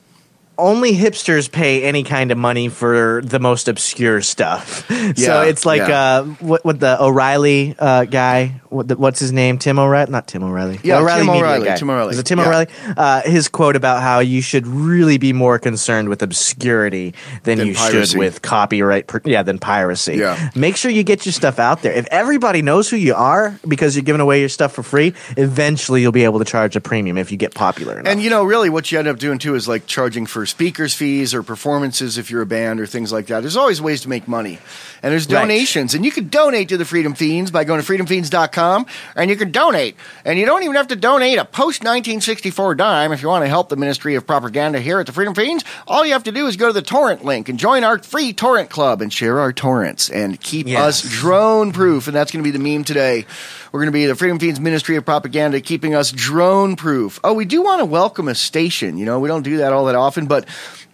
only hipsters pay any kind of money for the most obscure stuff. So it's like what the O'Reilly guy, what's his name? Tim O'Reilly? Not Tim O'Reilly. Yeah, O'Reilly Tim O'Reilly. Is it Tim O'Reilly? His quote about how you should really be more concerned with obscurity than you piracy. should with copyright. Than piracy. Yeah. Make sure you get your stuff out there. If everybody knows who you are because you're giving away your stuff for free, eventually you'll be able to charge a premium if you get popular enough. And really what you end up doing too is like charging for speakers fees or performances if you're a band or things like that. There's always ways to make money. And there's donations. And you can donate to the Freedom Fiends by going to freedomfiends.com, and you can donate. And you don't even have to donate a post-1964 dime if you want to help the Ministry of Propaganda here at the Freedom Fiends. All you have to do is go to the torrent link and join our free torrent club and share our torrents and keep us drone-proof. And that's going to be the meme today. We're going to be the Freedom Fiends Ministry of Propaganda keeping us drone-proof. Oh, we do want to welcome a station. We don't do that all that often, but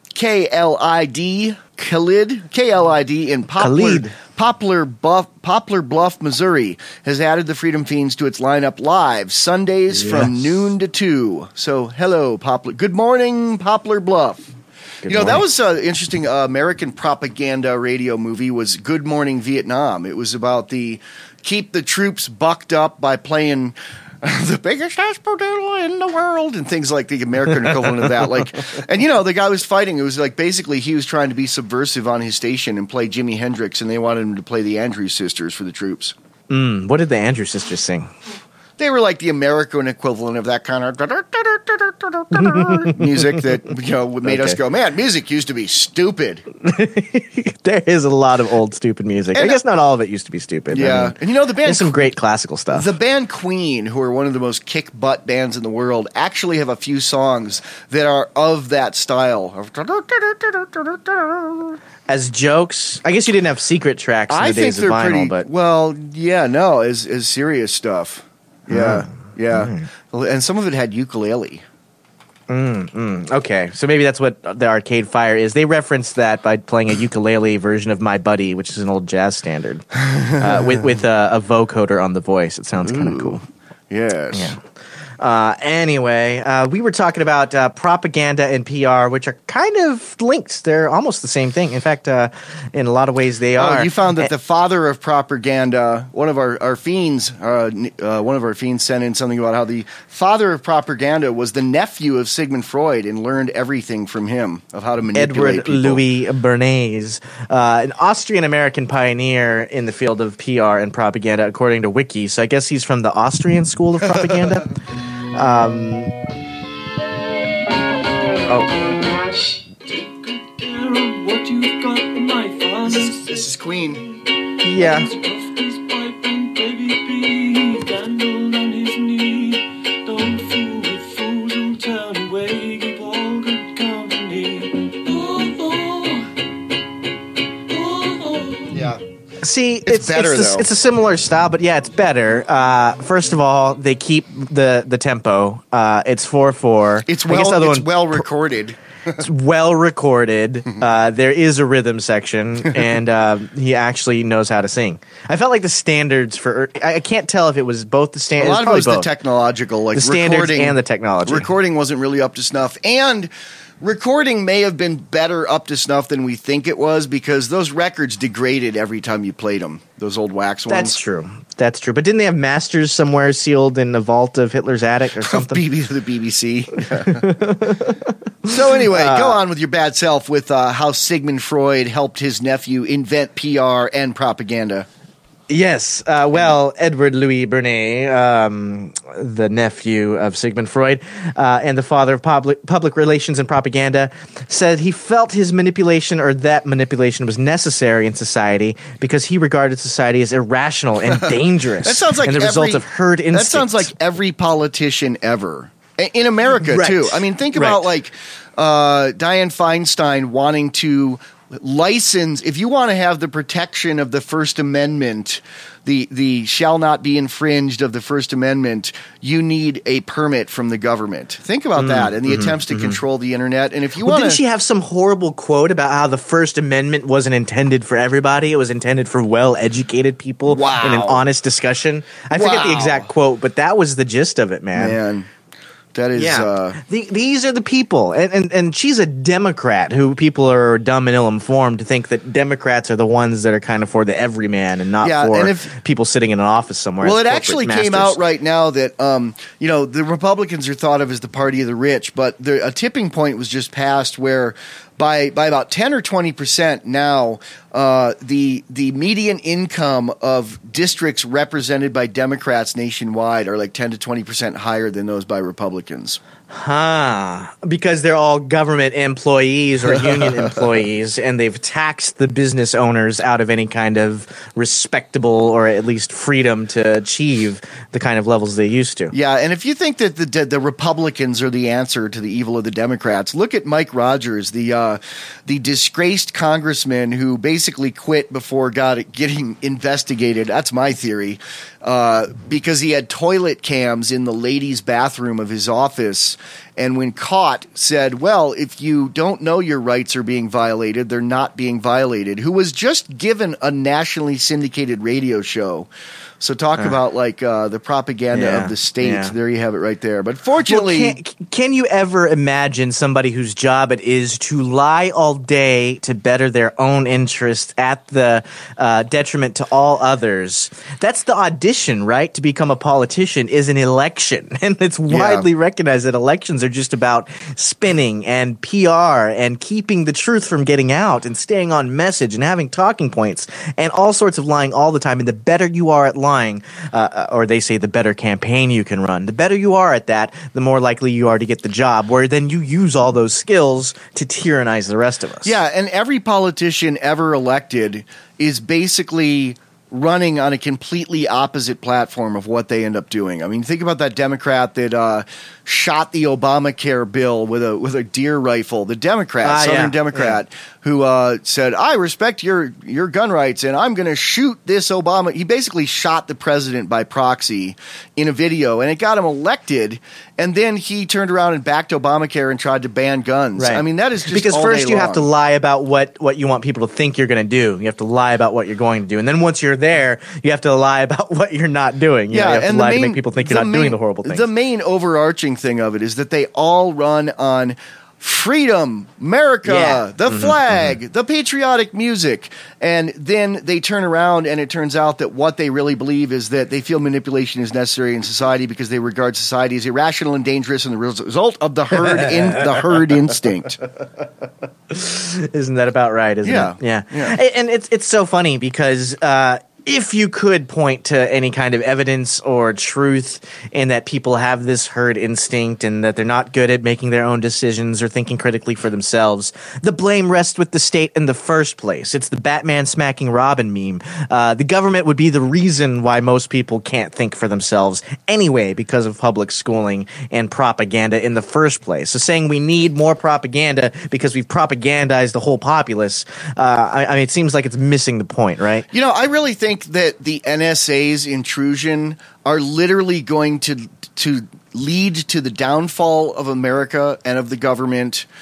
KLID in Poplar Bluff, Missouri, has added the Freedom Fiends to its lineup live Sundays from noon to 2. So, hello, Poplar. Good morning, Poplar Bluff. That was an interesting American propaganda radio movie was Good Morning Vietnam. It was about keep the troops bucked up by playing the biggest asphodel in the world and things like the American equivalent of that. The guy was fighting. It was like basically he was trying to be subversive on his station and play Jimi Hendrix, and they wanted him to play the Andrews Sisters for the troops. What did the Andrews Sisters sing? They were like the American equivalent of that kind of music that made us go, man, music used to be stupid. There is a lot of old stupid music. I guess not all of it used to be stupid. Yeah. And the band, there's some great classical stuff. The band Queen, who are one of the most kick-butt bands in the world, actually have a few songs that are of that style. As jokes, I guess you didn't have secret tracks in the days of vinyl, but as serious stuff. Yeah. And some of it had ukulele. Okay, so maybe that's what the Arcade Fire is. They referenced that by playing a ukulele version of My Buddy, which is an old jazz standard, with a vocoder on the voice. It sounds kind of cool. Yes. Yeah. Anyway, we were talking about propaganda and PR, which are kind of linked. They're almost the same thing. In fact, in a lot of ways, they are. You found that the father of propaganda, one of our fiends sent in something about how the father of propaganda was the nephew of Sigmund Freud and learned everything from him of how to manipulate Edward people. Louis Bernays, an Austrian-American pioneer in the field of PR and propaganda, according to Wiki. So I guess he's from the Austrian school of propaganda. This is Queen. Yeah. See, it's better though. It's a similar style, but it's better. First of all, they keep the tempo. It's 4/4. It's well recorded. It's well recorded. There is a rhythm section, and he actually knows how to sing. I felt like the standards for I can't tell if it was both the standards. A lot of it was the technological, like the standards recording, and the technology. Recording wasn't really up to snuff, and recording may have been better up to snuff than we think it was because those records degraded every time you played them. Those old wax ones. That's true. That's true. But didn't they have masters somewhere sealed in the vault of Hitler's attic or something? The BBC. So anyway, go on with your bad self with how Sigmund Freud helped his nephew invent PR and propaganda. Yes. Well, Edward Louis Bernays, the nephew of Sigmund Freud and the father of public relations and propaganda, said he felt his manipulation or that manipulation was necessary in society because he regarded society as irrational and dangerous. That sounds like and the result of herd instinct. That sounds like every politician ever. In America, right. too. I mean, think about like Dianne Feinstein wanting to license, if you want to have the protection of the First Amendment, the shall not be infringed of the First Amendment, you need a permit from the government. Think about that and the attempts to control the internet. And if you want didn't she have some horrible quote about how the First Amendment wasn't intended for everybody? It was intended for well-educated people in an honest discussion. I forget the exact quote, but that was the gist of it, man. That is, these are the people, and she's a Democrat who people are dumb and ill-informed to think that Democrats are the ones that are kind of for the everyman and not for people sitting in an office somewhere. Well, it actually came out right now that the Republicans are thought of as the party of the rich, but a tipping point was just passed where by about 10 or 20% now, the median income of districts represented by Democrats nationwide are like 10 to 20% higher than those by Republicans. Because they're all government employees or union employees, and they've taxed the business owners out of any kind of respectable or at least freedom to achieve the kind of levels they used to. Yeah, and if you think that the Republicans are the answer to the evil of the Democrats, look at Mike Rogers, the disgraced congressman who basically quit before getting investigated. That's my theory. Because he had toilet cams in the ladies' bathroom of his office, and when caught said, well, if you don't know your rights are being violated, they're not being violated, who was just given a nationally syndicated radio show. So talk about like the propaganda of the state. Yeah. There you have it right there. But fortunately, can you ever imagine somebody whose job it is to lie all day to better their own interest at the detriment to all others? That's the audition, right? To become a politician is an election. And it's widely recognized that elections are just about spinning and PR and keeping the truth from getting out and staying on message and having talking points and all sorts of lying all the time. And the better you are at lying, or they say the better campaign you can run, the better you are at that, the more likely you are to get the job, where then you use all those skills to tyrannize the rest of us. Yeah, and every politician ever elected is basically running on a completely opposite platform of what they end up doing. I mean, think about that Democrat that shot the Obamacare bill with a deer rifle. The Democrat, Southern Democrat, who said, "I respect your gun rights, and I'm going to shoot this Obama." He basically shot the president by proxy in a video, and it got him elected. And then he turned around and backed Obamacare and tried to ban guns. Right. I mean, that is just because all first day you long. have to lie about what you want people to think you're going to do. You have to lie about what you're going to do, and then once you're there, you have to lie about what you're not doing. You have to lie to make people think you're not doing the horrible things. The main overarching thing of it is that they all run on freedom, America, the flag, the patriotic music. And then they turn around and it turns out that what they really believe is that they feel manipulation is necessary in society because they regard society as irrational and dangerous and the result of the herd instinct. Isn't that about right? Isn't it? Yeah. And it's so funny because if you could point to any kind of evidence or truth in that people have this herd instinct and that they're not good at making their own decisions or thinking critically for themselves, the blame rests with the state in the first place. It's the Batman smacking Robin meme. The government would be the reason why most people can't think for themselves anyway because of public schooling and propaganda in the first place. So saying we need more propaganda because we've propagandized the whole populace, I mean, it seems like it's missing the point, right? You know, I really think that the NSA's intrusion are literally going to lead to the downfall of America and of the government.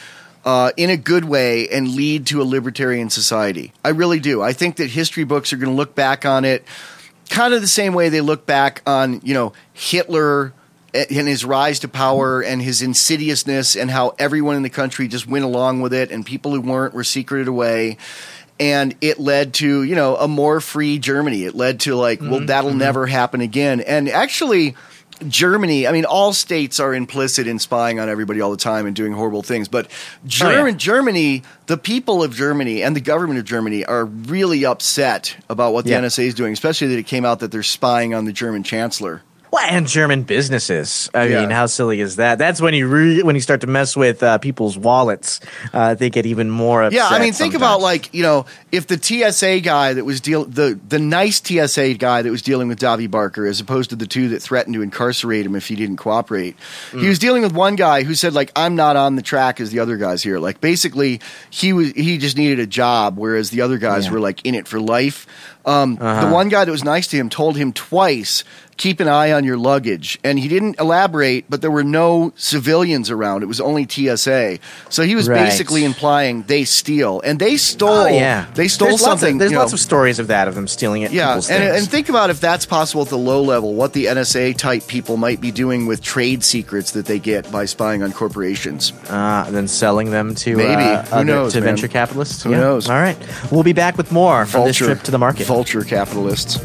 in a good way and lead to a libertarian society. I really do. I think that history books are going to look back on it kind of the same way they look back on, Hitler and his rise to power and his insidiousness and how everyone in the country just went along with it and people who weren't were secreted away. And it led to, a more free Germany. It led to that'll never happen again. And actually, Germany, all states are implicit in spying on everybody all the time and doing horrible things. But Germany, the people of Germany and the government of Germany are really upset about what the NSA is doing, especially that it came out that they're spying on the German chancellor. Well, and German businesses. I mean, how silly is that? That's when you start to mess with people's wallets. They get even more upset. Yeah, think sometimes. about if the TSA guy that was the nice TSA guy that was dealing with Davi Barker, as opposed to the two that threatened to incarcerate him if he didn't cooperate. He was dealing with one guy who said I'm not on the track as the other guys here. Basically he just needed a job, whereas the other guys were in it for life. The one guy that was nice to him told him twice, keep an eye on your luggage. And he didn't elaborate, but there were no civilians around. It was only TSA. So he was basically implying they steal. And they stole. They stole something. There's lots of stories of that, of them stealing it. Yeah, and think about if that's possible at the low level, what the NSA-type people might be doing with trade secrets that they get by spying on corporations. And then selling them to Who knows, to venture capitalists. Who knows? All right. We'll be back with more from this trip to the market. Vulture capitalists.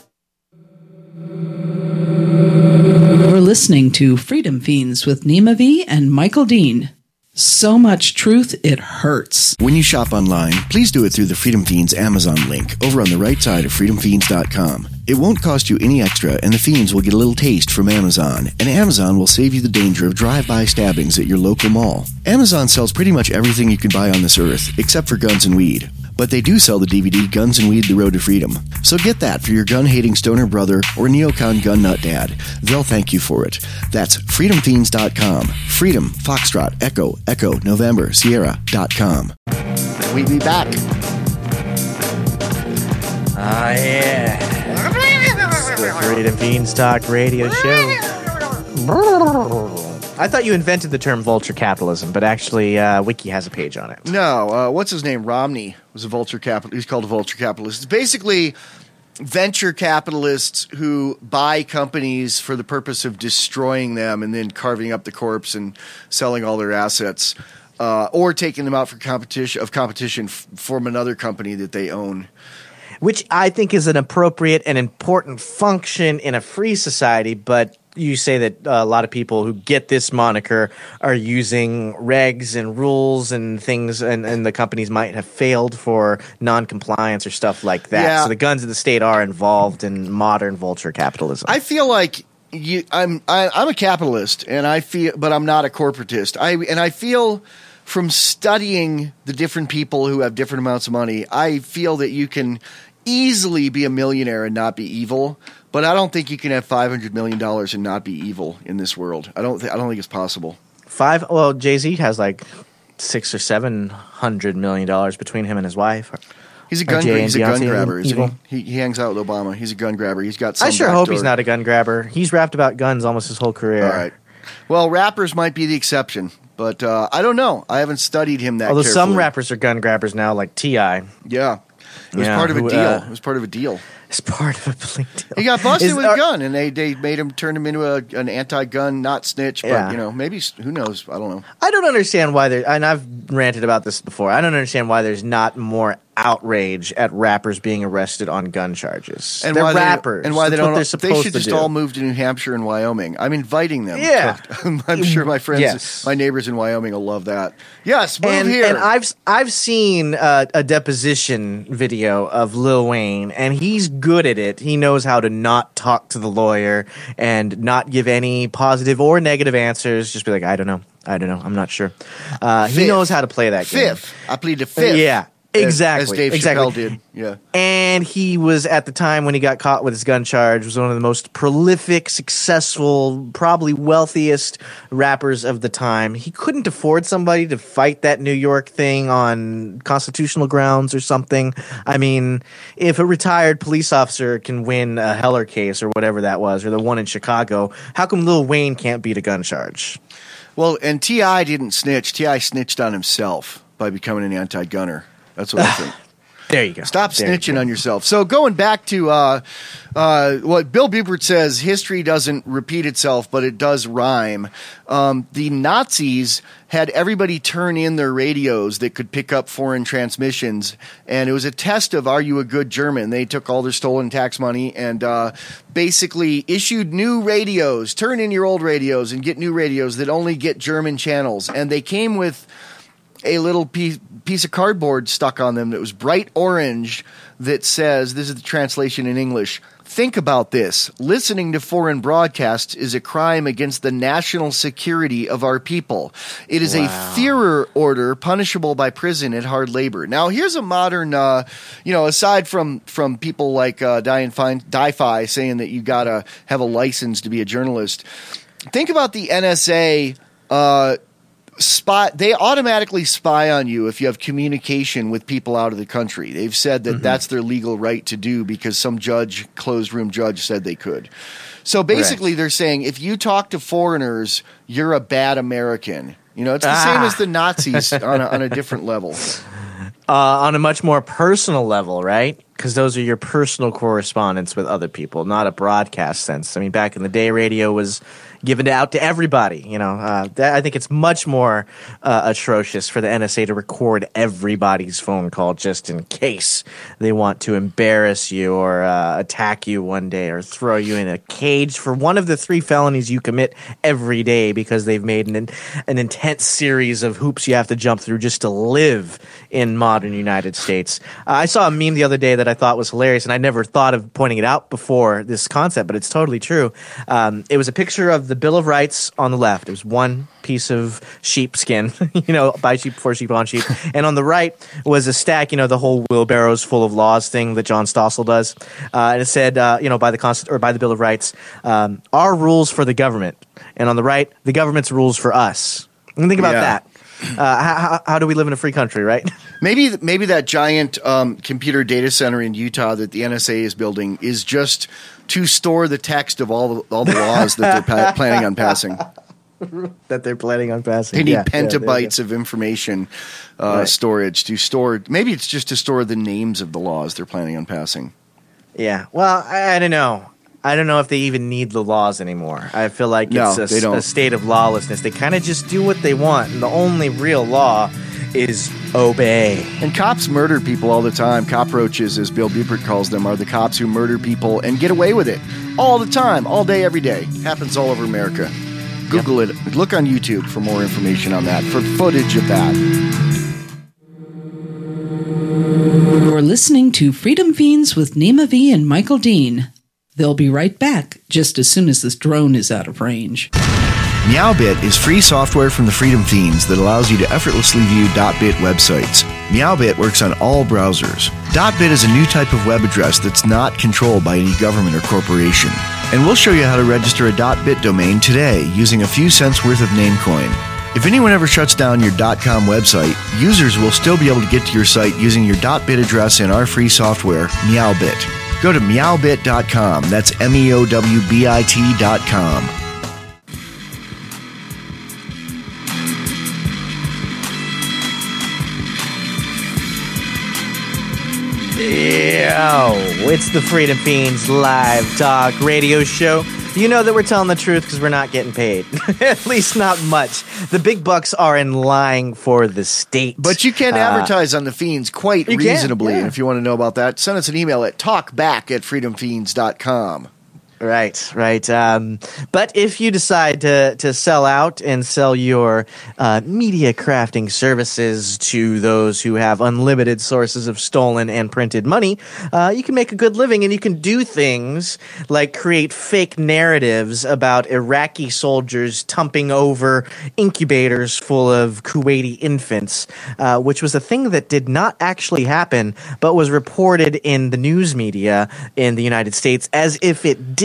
You're listening to Freedom Fiends with Nima V and Michael Dean. So much truth, it hurts. When you shop online, please do it through the Freedom Fiends Amazon link over on the right side of freedomfiends.com. It won't cost you any extra, and the Fiends will get a little taste from Amazon, and Amazon will save you the danger of drive-by stabbings at your local mall. Amazon sells pretty much everything you can buy on this earth, except for guns and weed. But they do sell the DVD Guns and Weed, The Road to Freedom. So get that for your gun-hating stoner brother or neocon gun nut dad. They'll thank you for it. That's freedomfiends.com. Freedom, Foxtrot, Echo, Echo, November, Sierra.com. We'll be back. It's the Freedom Fiends Talk radio show. I thought you invented the term vulture capitalism, but actually Wiki has a page on it. No, what's his name? Romney was a vulture capitalist. He's called a vulture capitalist. It's basically venture capitalists who buy companies for the purpose of destroying them and then carving up the corpse and selling all their assets, or taking them out for competition from another company that they own. Which I think is an appropriate and important function in a free society, but you say that a lot of people who get this moniker are using regs and rules and things, and the companies might have failed for non-compliance or stuff like that. Yeah. So the guns of the state are involved in modern vulture capitalism. I feel like I'm a capitalist, but I'm not a corporatist. I feel from studying the different people who have different amounts of money, I feel that you can easily be a millionaire and not be evil. But I don't think you can have $500 million and not be evil in this world. I don't think it's possible. Well, Jay-Z has like $600 or $700 million between him and his wife. He's a gun grabber, isn't he? He hangs out with Obama. He's a gun grabber. He's got some I sure hope he's not a gun grabber. He's rapped about guns almost his whole career. All right. Well, rappers might be the exception, but I don't know. I haven't studied him that Although carefully. some rappers are gun grabbers now, like T.I. Yeah. It was part of a deal. It was part of a deal. It's part of a plea deal. He got busted with a gun, and they made him turn him into an anti-gun, not snitch. But maybe who knows? I don't know. I don't understand why and I've ranted about this before. I don't understand why there's not more outrage at rappers being arrested on gun charges. And they're why rappers. And why That's they don't? What they're supposed they should to just do. all move to New Hampshire and Wyoming. I'm inviting them. Yeah, I'm sure my friends, my neighbors in Wyoming will love that. Yes, move here. And I've seen a deposition video of Lil Wayne, and he's good at it. He knows how to not talk to the lawyer and not give any positive or negative answers. Just be like, I don't know. I'm not sure. He knows how to play that game. I plead the fifth. Yeah. Exactly. As Dave Chappelle did. Yeah. And he was, at the time when he got caught with his gun charge, was one of the most prolific, successful, probably wealthiest rappers of the time. He couldn't afford somebody to fight that New York thing on constitutional grounds or something. I mean, if a retired police officer can win a Heller case or whatever that was, or the one in Chicago, how come Lil Wayne can't beat a gun charge? Well, and T.I. didn't snitch. T.I. snitched on himself by becoming an anti-gunner. That's what I think. There you go. Stop snitching on yourself. So going back to what Bill Bubert says, history doesn't repeat itself, but it does rhyme. The Nazis had everybody turn in their radios that could pick up foreign transmissions, and it was a test of, are you a good German? They took all their stolen tax money and basically issued new radios. Turn in your old radios and get new radios that only get German channels. And they came with a little piece of cardboard stuck on them that was bright orange that says, this is the translation in English, think about this. Listening to foreign broadcasts is a crime against the national security of our people. It is a Führer order punishable by prison and hard labor. Now, here's a modern, aside from people like Di-Fi saying that you got to have a license to be a journalist, think about the NSA they automatically spy on you if you have communication with people out of the country. They've said that that's their legal right to do because some closed room judge said they could. So basically they're saying if you talk to foreigners, you're a bad American. It's the same as the Nazis on a different level. On a much more personal level, right? Because those are your personal correspondence with other people, not a broadcast sense. I mean, back in the day, radio was given out to everybody. I think it's much more atrocious for the NSA to record everybody's phone call just in case they want to embarrass you or attack you one day or throw you in a cage for one of the 3 felonies you commit every day because they've made an intense series of hoops you have to jump through just to live in modern United States. I saw a meme the other day that I thought was hilarious, and I never thought of pointing it out before this concept, but it's totally true. It was a picture of the Bill of Rights on the left. It was one piece of sheepskin, buy sheep, for sheep, on sheep. And on the right was a stack, the whole wheelbarrows full of laws thing that John Stossel does. And it said, by the Bill of Rights, our rules for the government. And on the right, the government's rules for us. And think about that. How do we live in a free country, right? Maybe that giant computer data center in Utah that the NSA is building is just to store the text of all the laws that they're planning on passing. That they're planning on passing. They need petabytes of information storage to store. Maybe it's just to store the names of the laws they're planning on passing. Yeah. Well, I don't know. I don't know if they even need the laws anymore. I feel like it's a state of lawlessness. They kind of just do what they want, and the only real law is obey. And cops murder people all the time. Cockroaches, as Bill Bubert calls them, are the cops who murder people and get away with it all the time, all day, every day. Happens all over America. Google it. Look on YouTube for more information on that, for footage of that. You're listening to Freedom Fiends with Nima V and Michael Dean. They'll be right back just as soon as this drone is out of range. Meowbit is free software from the Freedom Fiends that allows you to effortlessly view .bit websites. Meowbit works on all browsers. .bit is a new type of web address that's not controlled by any government or corporation. And we'll show you how to register a .bit domain today using a few cents worth of Namecoin. If anyone ever shuts down your .com website, users will still be able to get to your site using your .bit address in our free software, Meowbit. Go to meowbit.com. That's meowbit.com. It's the Freedom Fiends live talk radio show. You know that we're telling the truth because we're not getting paid. At least not much. The big bucks are in lying for the state. But you can advertise on the Fiends quite reasonably. And if you want to know about that, send us an email at talkback@freedomfiends.com. Right. But if you decide to sell out and sell your media crafting services to those who have unlimited sources of stolen and printed money, you can make a good living, and you can do things like create fake narratives about Iraqi soldiers tumping over incubators full of Kuwaiti infants, which was a thing that did not actually happen, but was reported in the news media in the United States as if it did.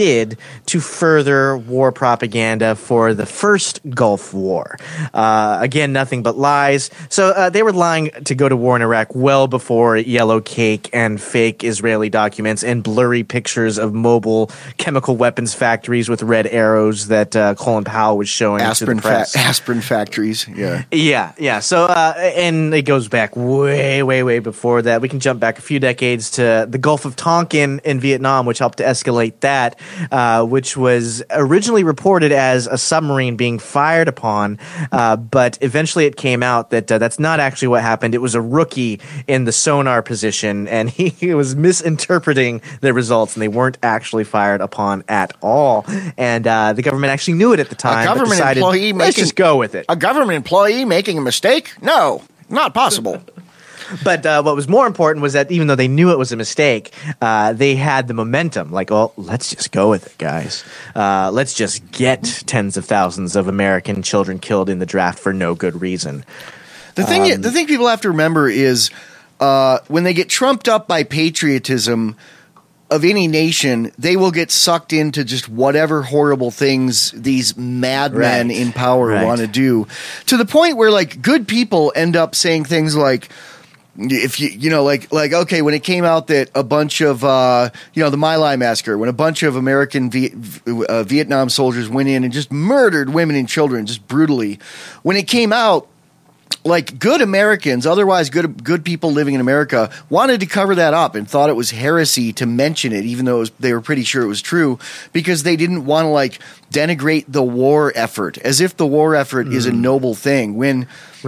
did to further war propaganda for the first Gulf War. Again, nothing but lies. So they were lying to go to war in Iraq well before yellow cake and fake Israeli documents and blurry pictures of mobile chemical weapons factories with red arrows that Colin Powell was showing to the press. Aspirin factories, yeah. Yeah. So, and it goes back way before that. We can jump back a few decades to the Gulf of Tonkin in Vietnam, which helped to escalate that, which was originally reported as a submarine being fired upon, but eventually it came out that that's not actually what happened. It was a rookie in the sonar position, and he was misinterpreting the results, and they weren't actually fired upon at all. And the government actually knew it at the time. A government employee let's just go with it. A government employee making a mistake? No, not possible. But what was more important was that even though they knew it was a mistake, they had the momentum. Like, oh, let's just go with it, guys. Let's just get tens of thousands of American children killed in the draft for no good reason. The thing people have to remember is when they get trumped up by patriotism of any nation, they will get sucked into just whatever horrible things these madmen in power want to do, to the point where like good people end up saying things like, if okay, when it came out that a bunch of the My Lai massacre, when a bunch of American Vietnam soldiers went in and just murdered women and children just brutally, when it came out, like good Americans, otherwise good people living in America, wanted to cover that up and thought it was heresy to mention it, even though they were pretty sure it was true, because they didn't want to like denigrate the war effort, as if the war effort is a noble thing. When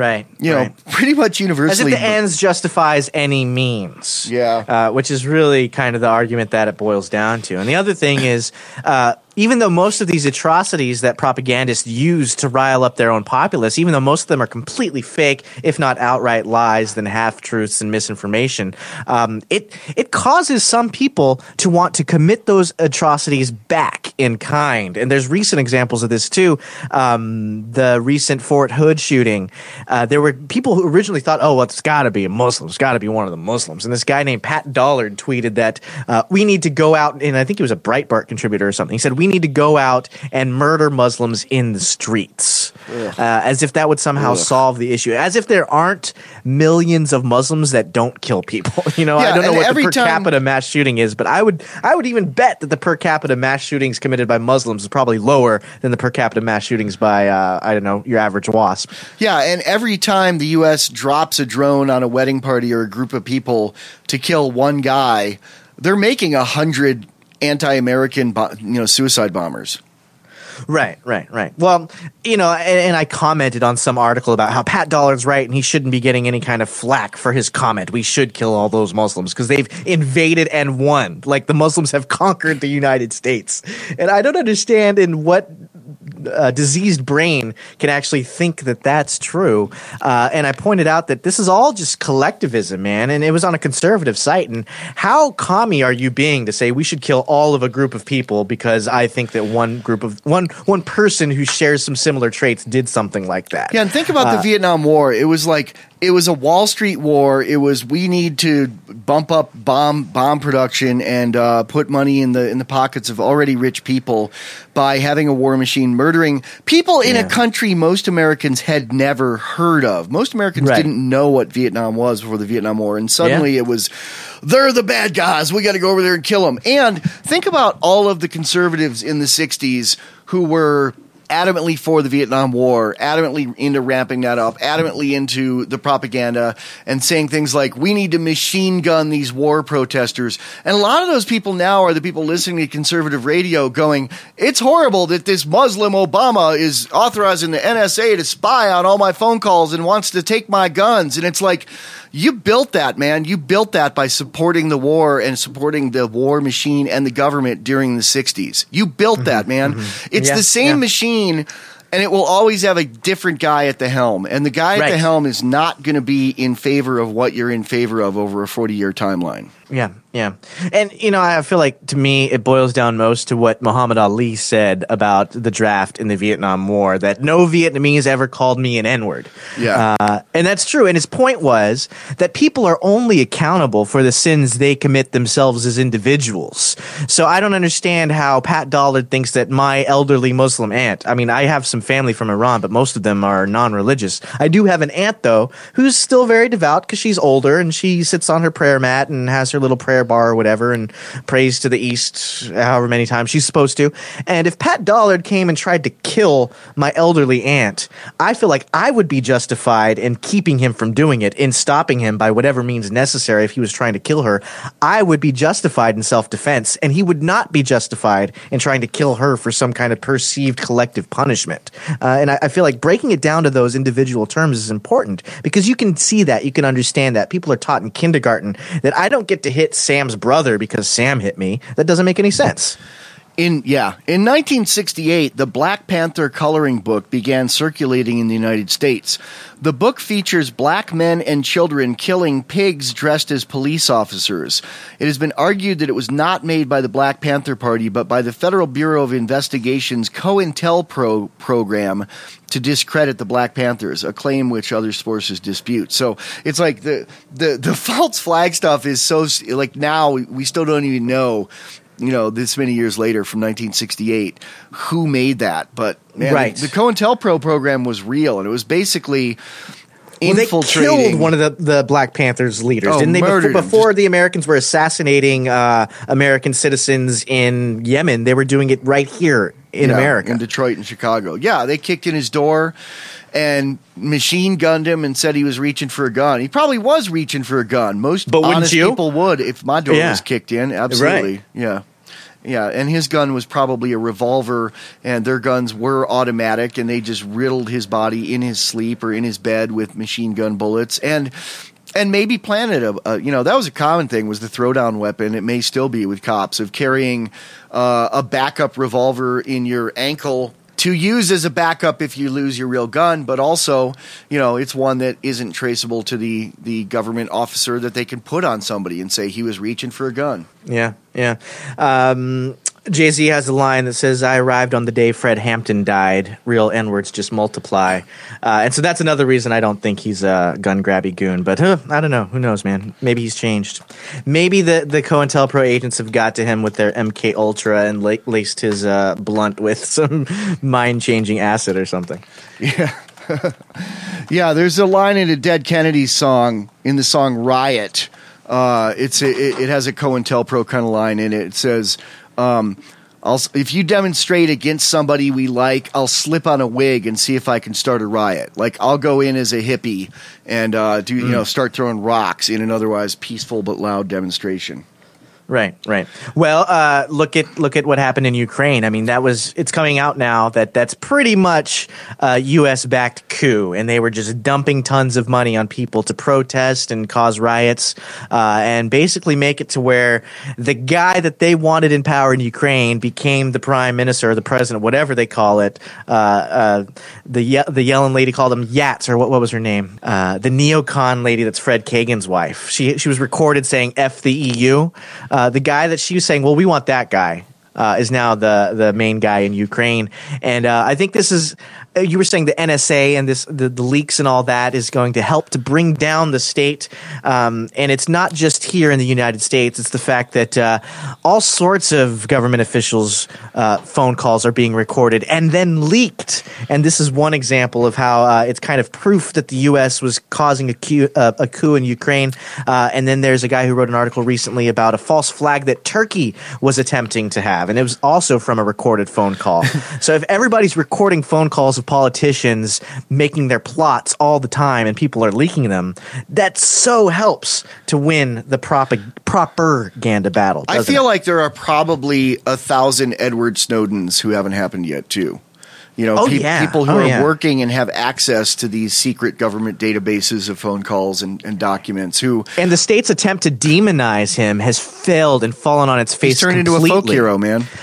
pretty much universally, as if the ends justifies any means. Yeah, which is really kind of the argument that it boils down to. And the other thing is, even though most of these atrocities that propagandists use to rile up their own populace, even though most of them are completely fake, if not outright lies, then half-truths and misinformation, it causes some people to want to commit those atrocities back in kind. And there's recent examples of this too. The recent Fort Hood shooting, there were people who originally thought, oh, well, it's got to be a Muslim. It's got to be one of the Muslims. And this guy named Pat Dollard tweeted that we need to go out, and I think he was a Breitbart contributor or something. He said, we need to go out and murder Muslims in the streets, as if that would somehow solve the issue, as if there aren't millions of Muslims that don't kill people. I don't know what the per capita mass shooting is, but I would even bet that the per capita mass shootings committed by Muslims is probably lower than the per capita mass shootings by, your average WASP. Yeah, and every time the U.S. drops a drone on a wedding party or a group of people to kill one guy, they're making 100 anti-American, suicide bombers. Right. Well, and I commented on some article about how Pat Dollard's right and he shouldn't be getting any kind of flack for his comment. We should kill all those Muslims because they've invaded and won. Like the Muslims have conquered the United States. And I don't understand in what diseased brain can actually think that that's true. And I pointed out that this is all just collectivism, man. And it was on a conservative site. And how commie are you being to say we should kill all of a group of people because I think that one person who shares some similar traits did something like that? Yeah, and think about the Vietnam War. It was a Wall Street war. It was, we need to bump up bomb production and put money in the pockets of already rich people by having a war machine murdering people in a country most Americans had never heard of. Most Americans didn't know what Vietnam was before the Vietnam War, and suddenly it was, they're the bad guys. We got to go over there and kill them. And think about all of the conservatives in the 60s who were adamantly for the Vietnam War, adamantly into ramping that up, adamantly into the propaganda and saying things like, we need to machine gun these war protesters. And a lot of those people now are the people listening to conservative radio going, it's horrible that this Muslim Obama is authorizing the NSA to spy on all my phone calls and wants to take my guns. And it's like, you built that, man. You built that by supporting the war and supporting the war machine and the government during the 60s. You built that, man. It's the same machine, and it will always have a different guy at the helm. And the guy at the helm is not going to be in favor of what you're in favor of over a 40-year timeline. Yeah, yeah. And, I feel like, to me, it boils down most to what Muhammad Ali said about the draft in the Vietnam War, that no Vietnamese ever called me an N-word. Yeah. And that's true. And his point was that people are only accountable for the sins they commit themselves as individuals. So I don't understand how Pat Dollard thinks that my elderly Muslim aunt, I mean, I have some family from Iran, but most of them are non-religious. I do have an aunt, though, who's still very devout because she's older and she sits on her prayer mat and has her little prayer bar or whatever and prays to the east however many times she's supposed to. And if Pat Dollard came and tried to kill my elderly aunt, I feel like I would be justified in keeping him from doing it, in stopping him by whatever means necessary. If he was trying to kill her, I would be justified in self-defense, and he would not be justified in trying to kill her for some kind of perceived collective punishment. And I feel like breaking it down to those individual terms is important, because you can see that, you can understand that. People are taught in kindergarten that I don't get to hit Sam's brother because Sam hit me. That doesn't make any sense. In 1968, the Black Panther coloring book began circulating in the United States. The book features black men and children killing pigs dressed as police officers. It has been argued that it was not made by the Black Panther Party, but by the Federal Bureau of Investigation's COINTELPRO program to discredit the Black Panthers, a claim which other sources dispute. So it's like the false flag stuff is so, like, now we still don't even know, this many years later from 1968, who made that. But man, right. The COINTELPRO program was real, and it was basically infiltrating. They killed one of the Black Panthers leaders, didn't they? Before the Americans were assassinating American citizens in Yemen, they were doing it right here in America. In Detroit and Chicago. Yeah, they kicked in his door and machine gunned him and said he was reaching for a gun. He probably was reaching for a gun. Most honest people would if my door was kicked in. Absolutely. Right. Yeah. Yeah, and his gun was probably a revolver, and their guns were automatic, and they just riddled his body in his sleep or in his bed with machine gun bullets, and maybe planted that was a common thing, was the throwdown weapon. It may still be with cops, of carrying a backup revolver in your ankle to use as a backup if you lose your real gun, but also, it's one that isn't traceable to the government officer that they can put on somebody and say he was reaching for a gun. Yeah, yeah. Jay-Z has a line that says, "I arrived on the day Fred Hampton died. Real N-words just multiply." And so that's another reason I don't think he's a gun-grabby goon. But I don't know. Who knows, man? Maybe he's changed. Maybe the COINTELPRO agents have got to him with their MK Ultra and laced his blunt with some mind-changing acid or something. Yeah. Yeah, there's a line in a Dead Kennedys song, in the song Riot. It has a COINTELPRO kind of line in it. It says, if you demonstrate against somebody we like, I'll slip on a wig and see if I can start a riot. Like, I'll go in as a hippie and start throwing rocks in an otherwise peaceful but loud demonstration. Right. Well, look at what happened in Ukraine. I mean, it's coming out now that that's pretty much a U.S.-backed coup, and they were just dumping tons of money on people to protest and cause riots, and basically make it to where the guy that they wanted in power in Ukraine became the prime minister or the president, whatever they call it. The Yellen lady called him Yats, or what was her name? The neocon lady that's Fred Kagan's wife. She was recorded saying F the EU. The guy that she was saying, well, we want that guy, is now the main guy in Ukraine. And I think this is, you were saying the NSA and the leaks and all that is going to help to bring down the state. And it's not just here in the United States. It's the fact that all sorts of government officials' phone calls are being recorded and then leaked. And this is one example of how it's kind of proof that the U.S. was causing a coup in Ukraine. And then there's a guy who wrote an article recently about a false flag that Turkey was attempting to have. And it was also from a recorded phone call. So if everybody's recording phone calls of politicians making their plots all the time and people are leaking them, that so helps to win the propaganda battle. I feel like there are probably 1,000 Edward Snowdens who haven't happened yet, too. People who are working and have access to these secret government databases of phone calls and documents. And the state's attempt to demonize him has failed and fallen on its face. He's turned into a folk hero, man.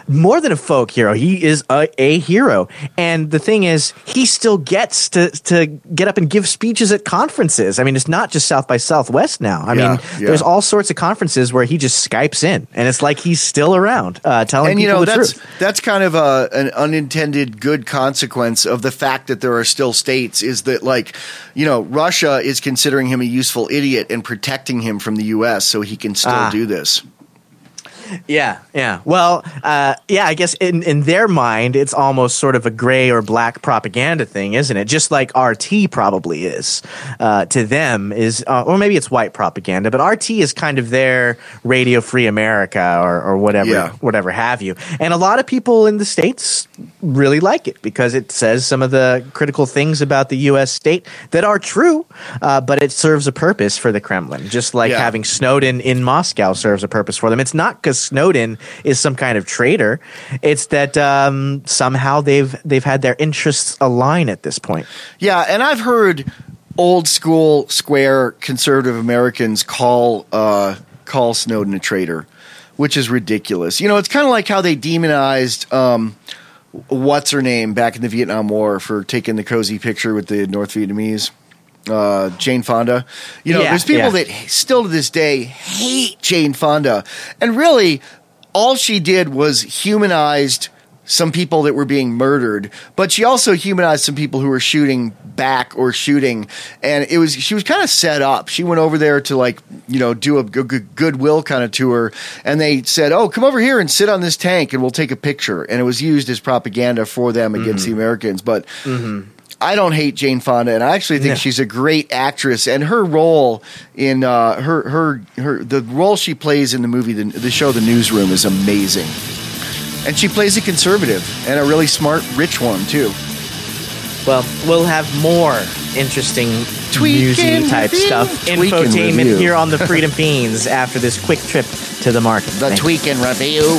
more than a folk hero. He is a hero. And the thing is, he still gets to get up and give speeches at conferences. I mean, it's not just South by Southwest now. I mean, there's all sorts of conferences where he just Skypes in, and it's like he's still around telling people the truth. That's kind of an unintended good consequence of the fact that there are still states, is that, like, you know, Russia is considering him a useful idiot and protecting him from the U.S. so he can still do this. Yeah. Well, I guess in their mind, it's almost sort of a gray or black propaganda thing, isn't it? Just like RT probably is to them is, or maybe it's white propaganda, but RT is kind of their Radio Free America or whatever have you. And a lot of people in the States really like it because it says some of the critical things about the U.S. state that are true, but it serves a purpose for the Kremlin, just like having Snowden in Moscow serves a purpose for them. It's not because Snowden is some kind of traitor. It's that somehow they've had their interests align at this point. Yeah, and I've heard old school square conservative Americans call Snowden a traitor, which is ridiculous. You know, it's kind of like how they demonized what's her name back in the Vietnam War for taking the cozy picture with the North Vietnamese. Jane Fonda. You know, there's people that still to this day hate Jane Fonda. And really, all she did was humanized some people that were being murdered, but she also humanized some people who were shooting back or shooting. And she was kind of set up. She went over there to, like, you know, do a goodwill kind of tour. And they said, oh, come over here and sit on this tank and we'll take a picture. And it was used as propaganda for them against the Americans. But I don't hate Jane Fonda, and I actually think she's a great actress. And her role in the role she plays in the movie, the show, The Newsroom, is amazing. And she plays a conservative and a really smart, rich one too. Well, we'll have more interesting newsy type stuff, infotainment here on the Freedom Fiends after this quick trip to the market. The Tweak and Review.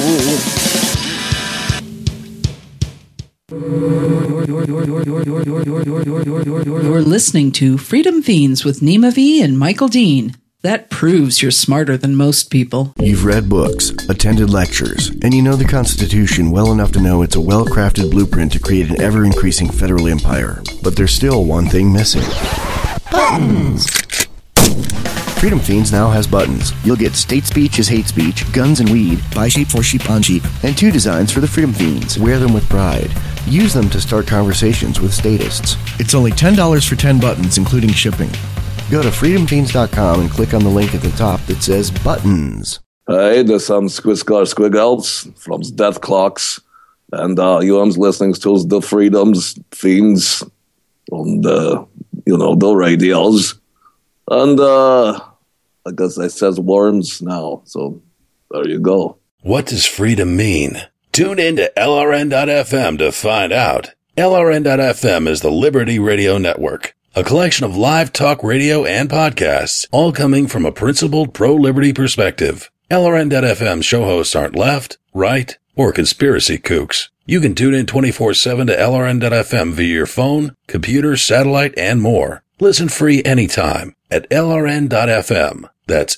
You're listening to Freedom Fiends with Nima V and Michael Dean. That proves you're smarter than most people. You've read books, attended lectures, and you know the Constitution well enough to know it's a well-crafted blueprint to create an ever-increasing federal empire. But there's still one thing missing. Buttons! Freedom Fiends now has buttons. You'll get state speech is hate speech, guns and weed, buy sheep for sheep on sheep, and 2 designs for the Freedom Fiends. Wear them with pride. Use them to start conversations with statists. It's only $10 for 10 buttons, including shipping. Go to freedomfiends.com and click on the link at the top that says Buttons. Hey, this is Squiggles from Death Clocks, and you are listening to the Freedom Fiends on the radios. And I guess it says worms now, so there you go. What does freedom mean? Tune in to LRN.FM to find out. LRN.FM is the Liberty Radio Network, a collection of live talk radio and podcasts, all coming from a principled pro-liberty perspective. LRN.FM show hosts aren't left, right, or conspiracy kooks. You can tune in 24/7 to LRN.FM via your phone, computer, satellite, and more. Listen free anytime at LRN.FM. That's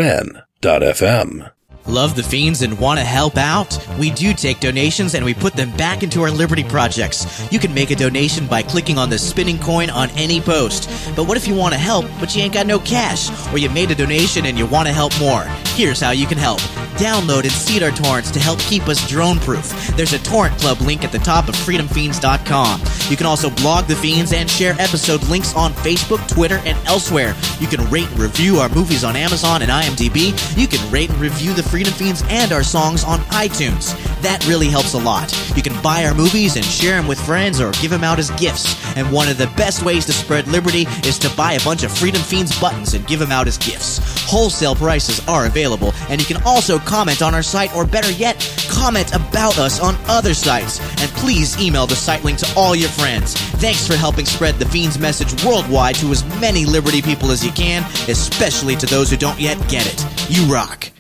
LRN.FM. Love the Fiends and want to help out? We do take donations and we put them back into our Liberty projects. You can make a donation by clicking on the spinning coin on any post. But what if you want to help, but you ain't got no cash? Or you made a donation and you want to help more? Here's how you can help. Download and seed our torrents to help keep us drone-proof. There's a torrent club link at the top of freedomfiends.com. You can also blog the Fiends and share episode links on Facebook, Twitter, and elsewhere. You can rate and review our movies on Amazon and IMDb. You can rate and review the Freedom Fiends and our songs on iTunes. That really helps a lot. You can buy our movies and share them with friends or give them out as gifts. And one of the best ways to spread liberty is to buy a bunch of Freedom Fiends buttons and give them out as gifts. Wholesale prices are available, and you can also comment on our site, or better yet, comment about us on other sites. And please email the site link to all your friends. Thanks for helping spread the Fiends message worldwide to as many liberty people as you can, especially to those who don't yet get it. You rock.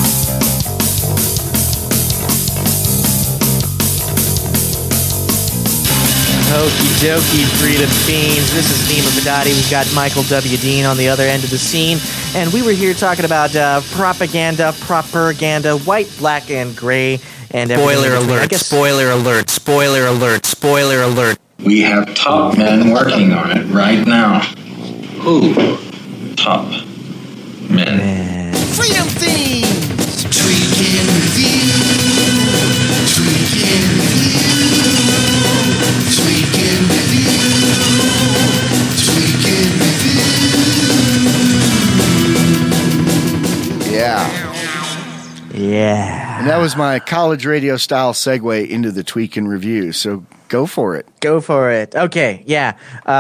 Okie dokie, Freedom Fiends. This is Nima Vidati. We've got Michael W. Dean on the other end of the scene. And we were here talking about propaganda, white, black, and gray. and Spoiler everything in between. alert, I guess, spoiler alert, spoiler alert, spoiler alert. We have top men working on it right now. Who? Top men. Freedom Themes! Tweaking Review. Tweaking Review. Tweaking Review. Tweaking Review. Yeah. And that was my college radio style segue into the Tweak and Review. So go for it. Go for it. Okay, yeah.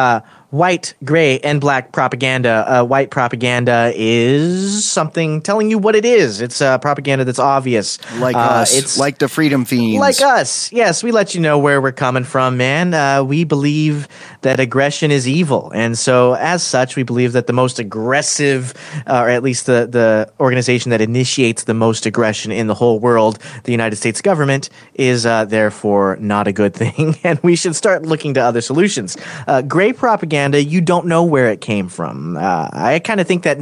White, gray, and black propaganda. White propaganda is something telling you what it is. It's propaganda that's obvious. Like us. It's like the Freedom Fiends. Like us. Yes, we let you know where we're coming from, man. We believe that aggression is evil. And so, as such, we believe that the most aggressive, or at least the organization that initiates the most aggression in the whole world, the United States government, is therefore not a good thing. And we should start looking to other solutions. Gray propaganda, you don't know where it came from. I kind of think that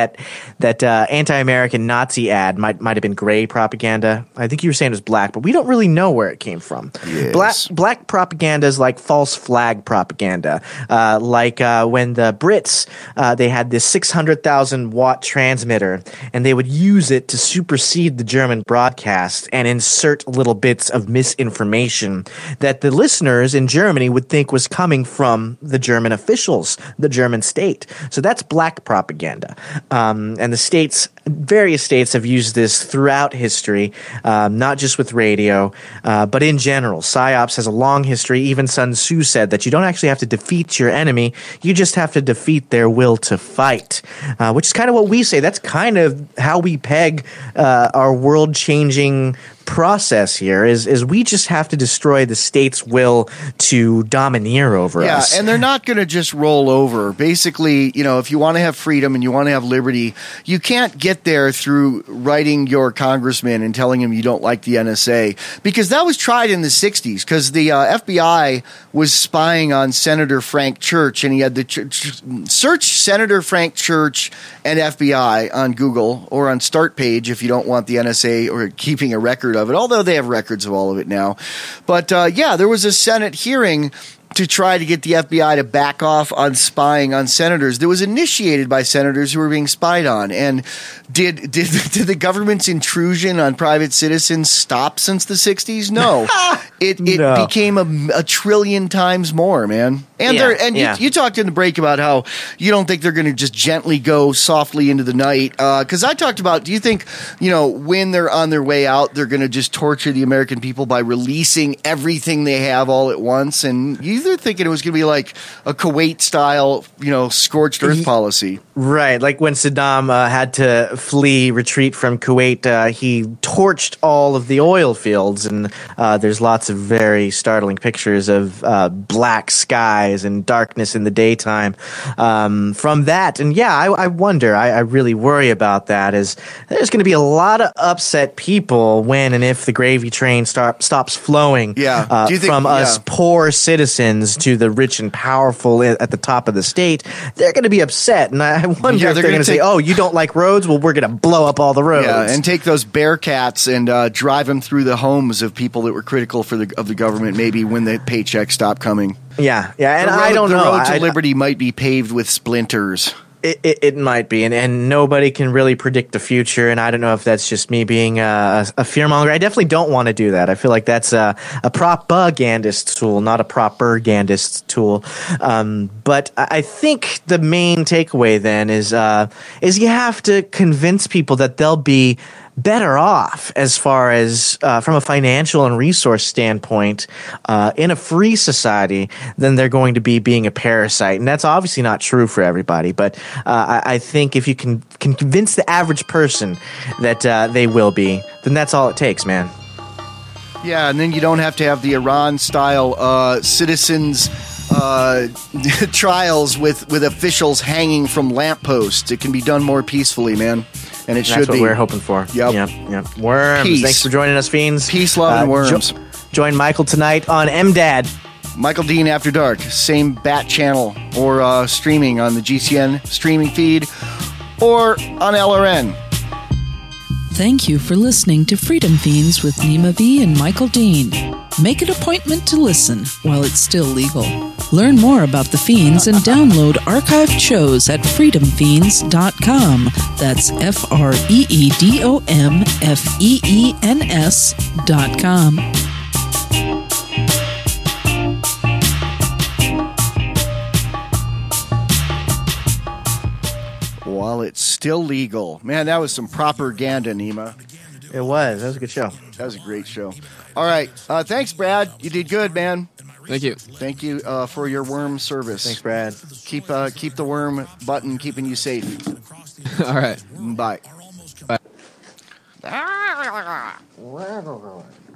that anti-American Nazi ad might have been gray propaganda. I think you were saying it was black, but we don't really know where it came from. Yes. Black propaganda is like false flag propaganda, like when the Brits they had this 600,000 watt transmitter, and they would use it to supersede the German broadcast and insert little bits of misinformation that the listeners in Germany would think was coming from the German officials, the German state. So that's black propaganda. And the various states have used this throughout history, not just with radio, but in general. PSYOPs has a long history. Even Sun Tzu said that you don't actually have to defeat your enemy, you just have to defeat their will to fight, which is kind of what we say. That's kind of how we peg our world-changing process here is we just have to destroy the state's will to domineer over us. Yeah, and they're not going to just roll over. Basically, if you want to have freedom and you want to have liberty, you can't get there through writing your congressman and telling him you don't like the NSA, because that was tried in the 60s, because the FBI was spying on Senator Frank Church, and he had to search Senator Frank Church and FBI on Google or on Start Page if you don't want the NSA or keeping a record of it, although they have records of all of it now. But there was a Senate hearing to try to get the FBI to back off on spying on senators. That was initiated by senators who were being spied on. And did the government's intrusion on private citizens stop since the 60s? No. It became a trillion times more, man. And you talked in the break about how you don't think they're going to just gently go softly into the night. Because I talked about, do you think, when they're on their way out, they're going to just torture the American people by releasing everything they have all at once? And they're thinking it was going to be like a Kuwait-style, scorched earth policy. Right, like when Saddam had to retreat from Kuwait, he torched all of the oil fields, and there's lots of very startling pictures of black skies and darkness in the daytime from that. And I wonder, I really worry about that, is there's going to be a lot of upset people when and if the gravy train stops flowing from us poor citizens to the rich and powerful at the top of the state. They're going to be upset, and I wonder if they're going to say, "Oh, you don't like roads? Well, we're going to blow up all the roads." Yeah, and take those Bearcats and drive them through the homes of people that were critical of the government. Maybe when the paychecks stop coming. Yeah, and I don't know. The road to liberty might be paved with splinters. It might be, and nobody can really predict the future, and I don't know if that's just me being a fearmonger. I definitely don't want to do that. I feel like that's a propagandist tool, not a propagandist tool. But I think the main takeaway then is you have to convince people that they'll be better off as far as from a financial and resource standpoint in a free society than they're going to be being a parasite. And that's obviously not true for everybody, but I think if you can convince the average person that they will be, then that's all it takes, man. Yeah, and then you don't have to have the Iran-style citizens trials with officials hanging from lampposts. It can be done more peacefully, man. And it should be. That's what we're hoping for. Yep. Worms. Peace. Thanks for joining us, Fiends. Peace, love, and worms. Join Michael tonight on MDAD. Michael Dean After Dark. Same Bat channel, or streaming on the GCN streaming feed, or on LRN. Thank you for listening to Freedom Fiends with Nima V and Michael Dean. Make an appointment to listen while it's still legal. Learn more about the Fiends and download archived shows at freedomfiends.com. That's FreedomFeens.com. While it's still legal. Man, that was some propaganda, Nima. It was. That was a good show. That was a great show. All right. Thanks, Brad. You did good, man. Thank you. Thank you for your worm service. Thanks, Brad. Keep the worm button keeping you safe. All right. Bye. Bye.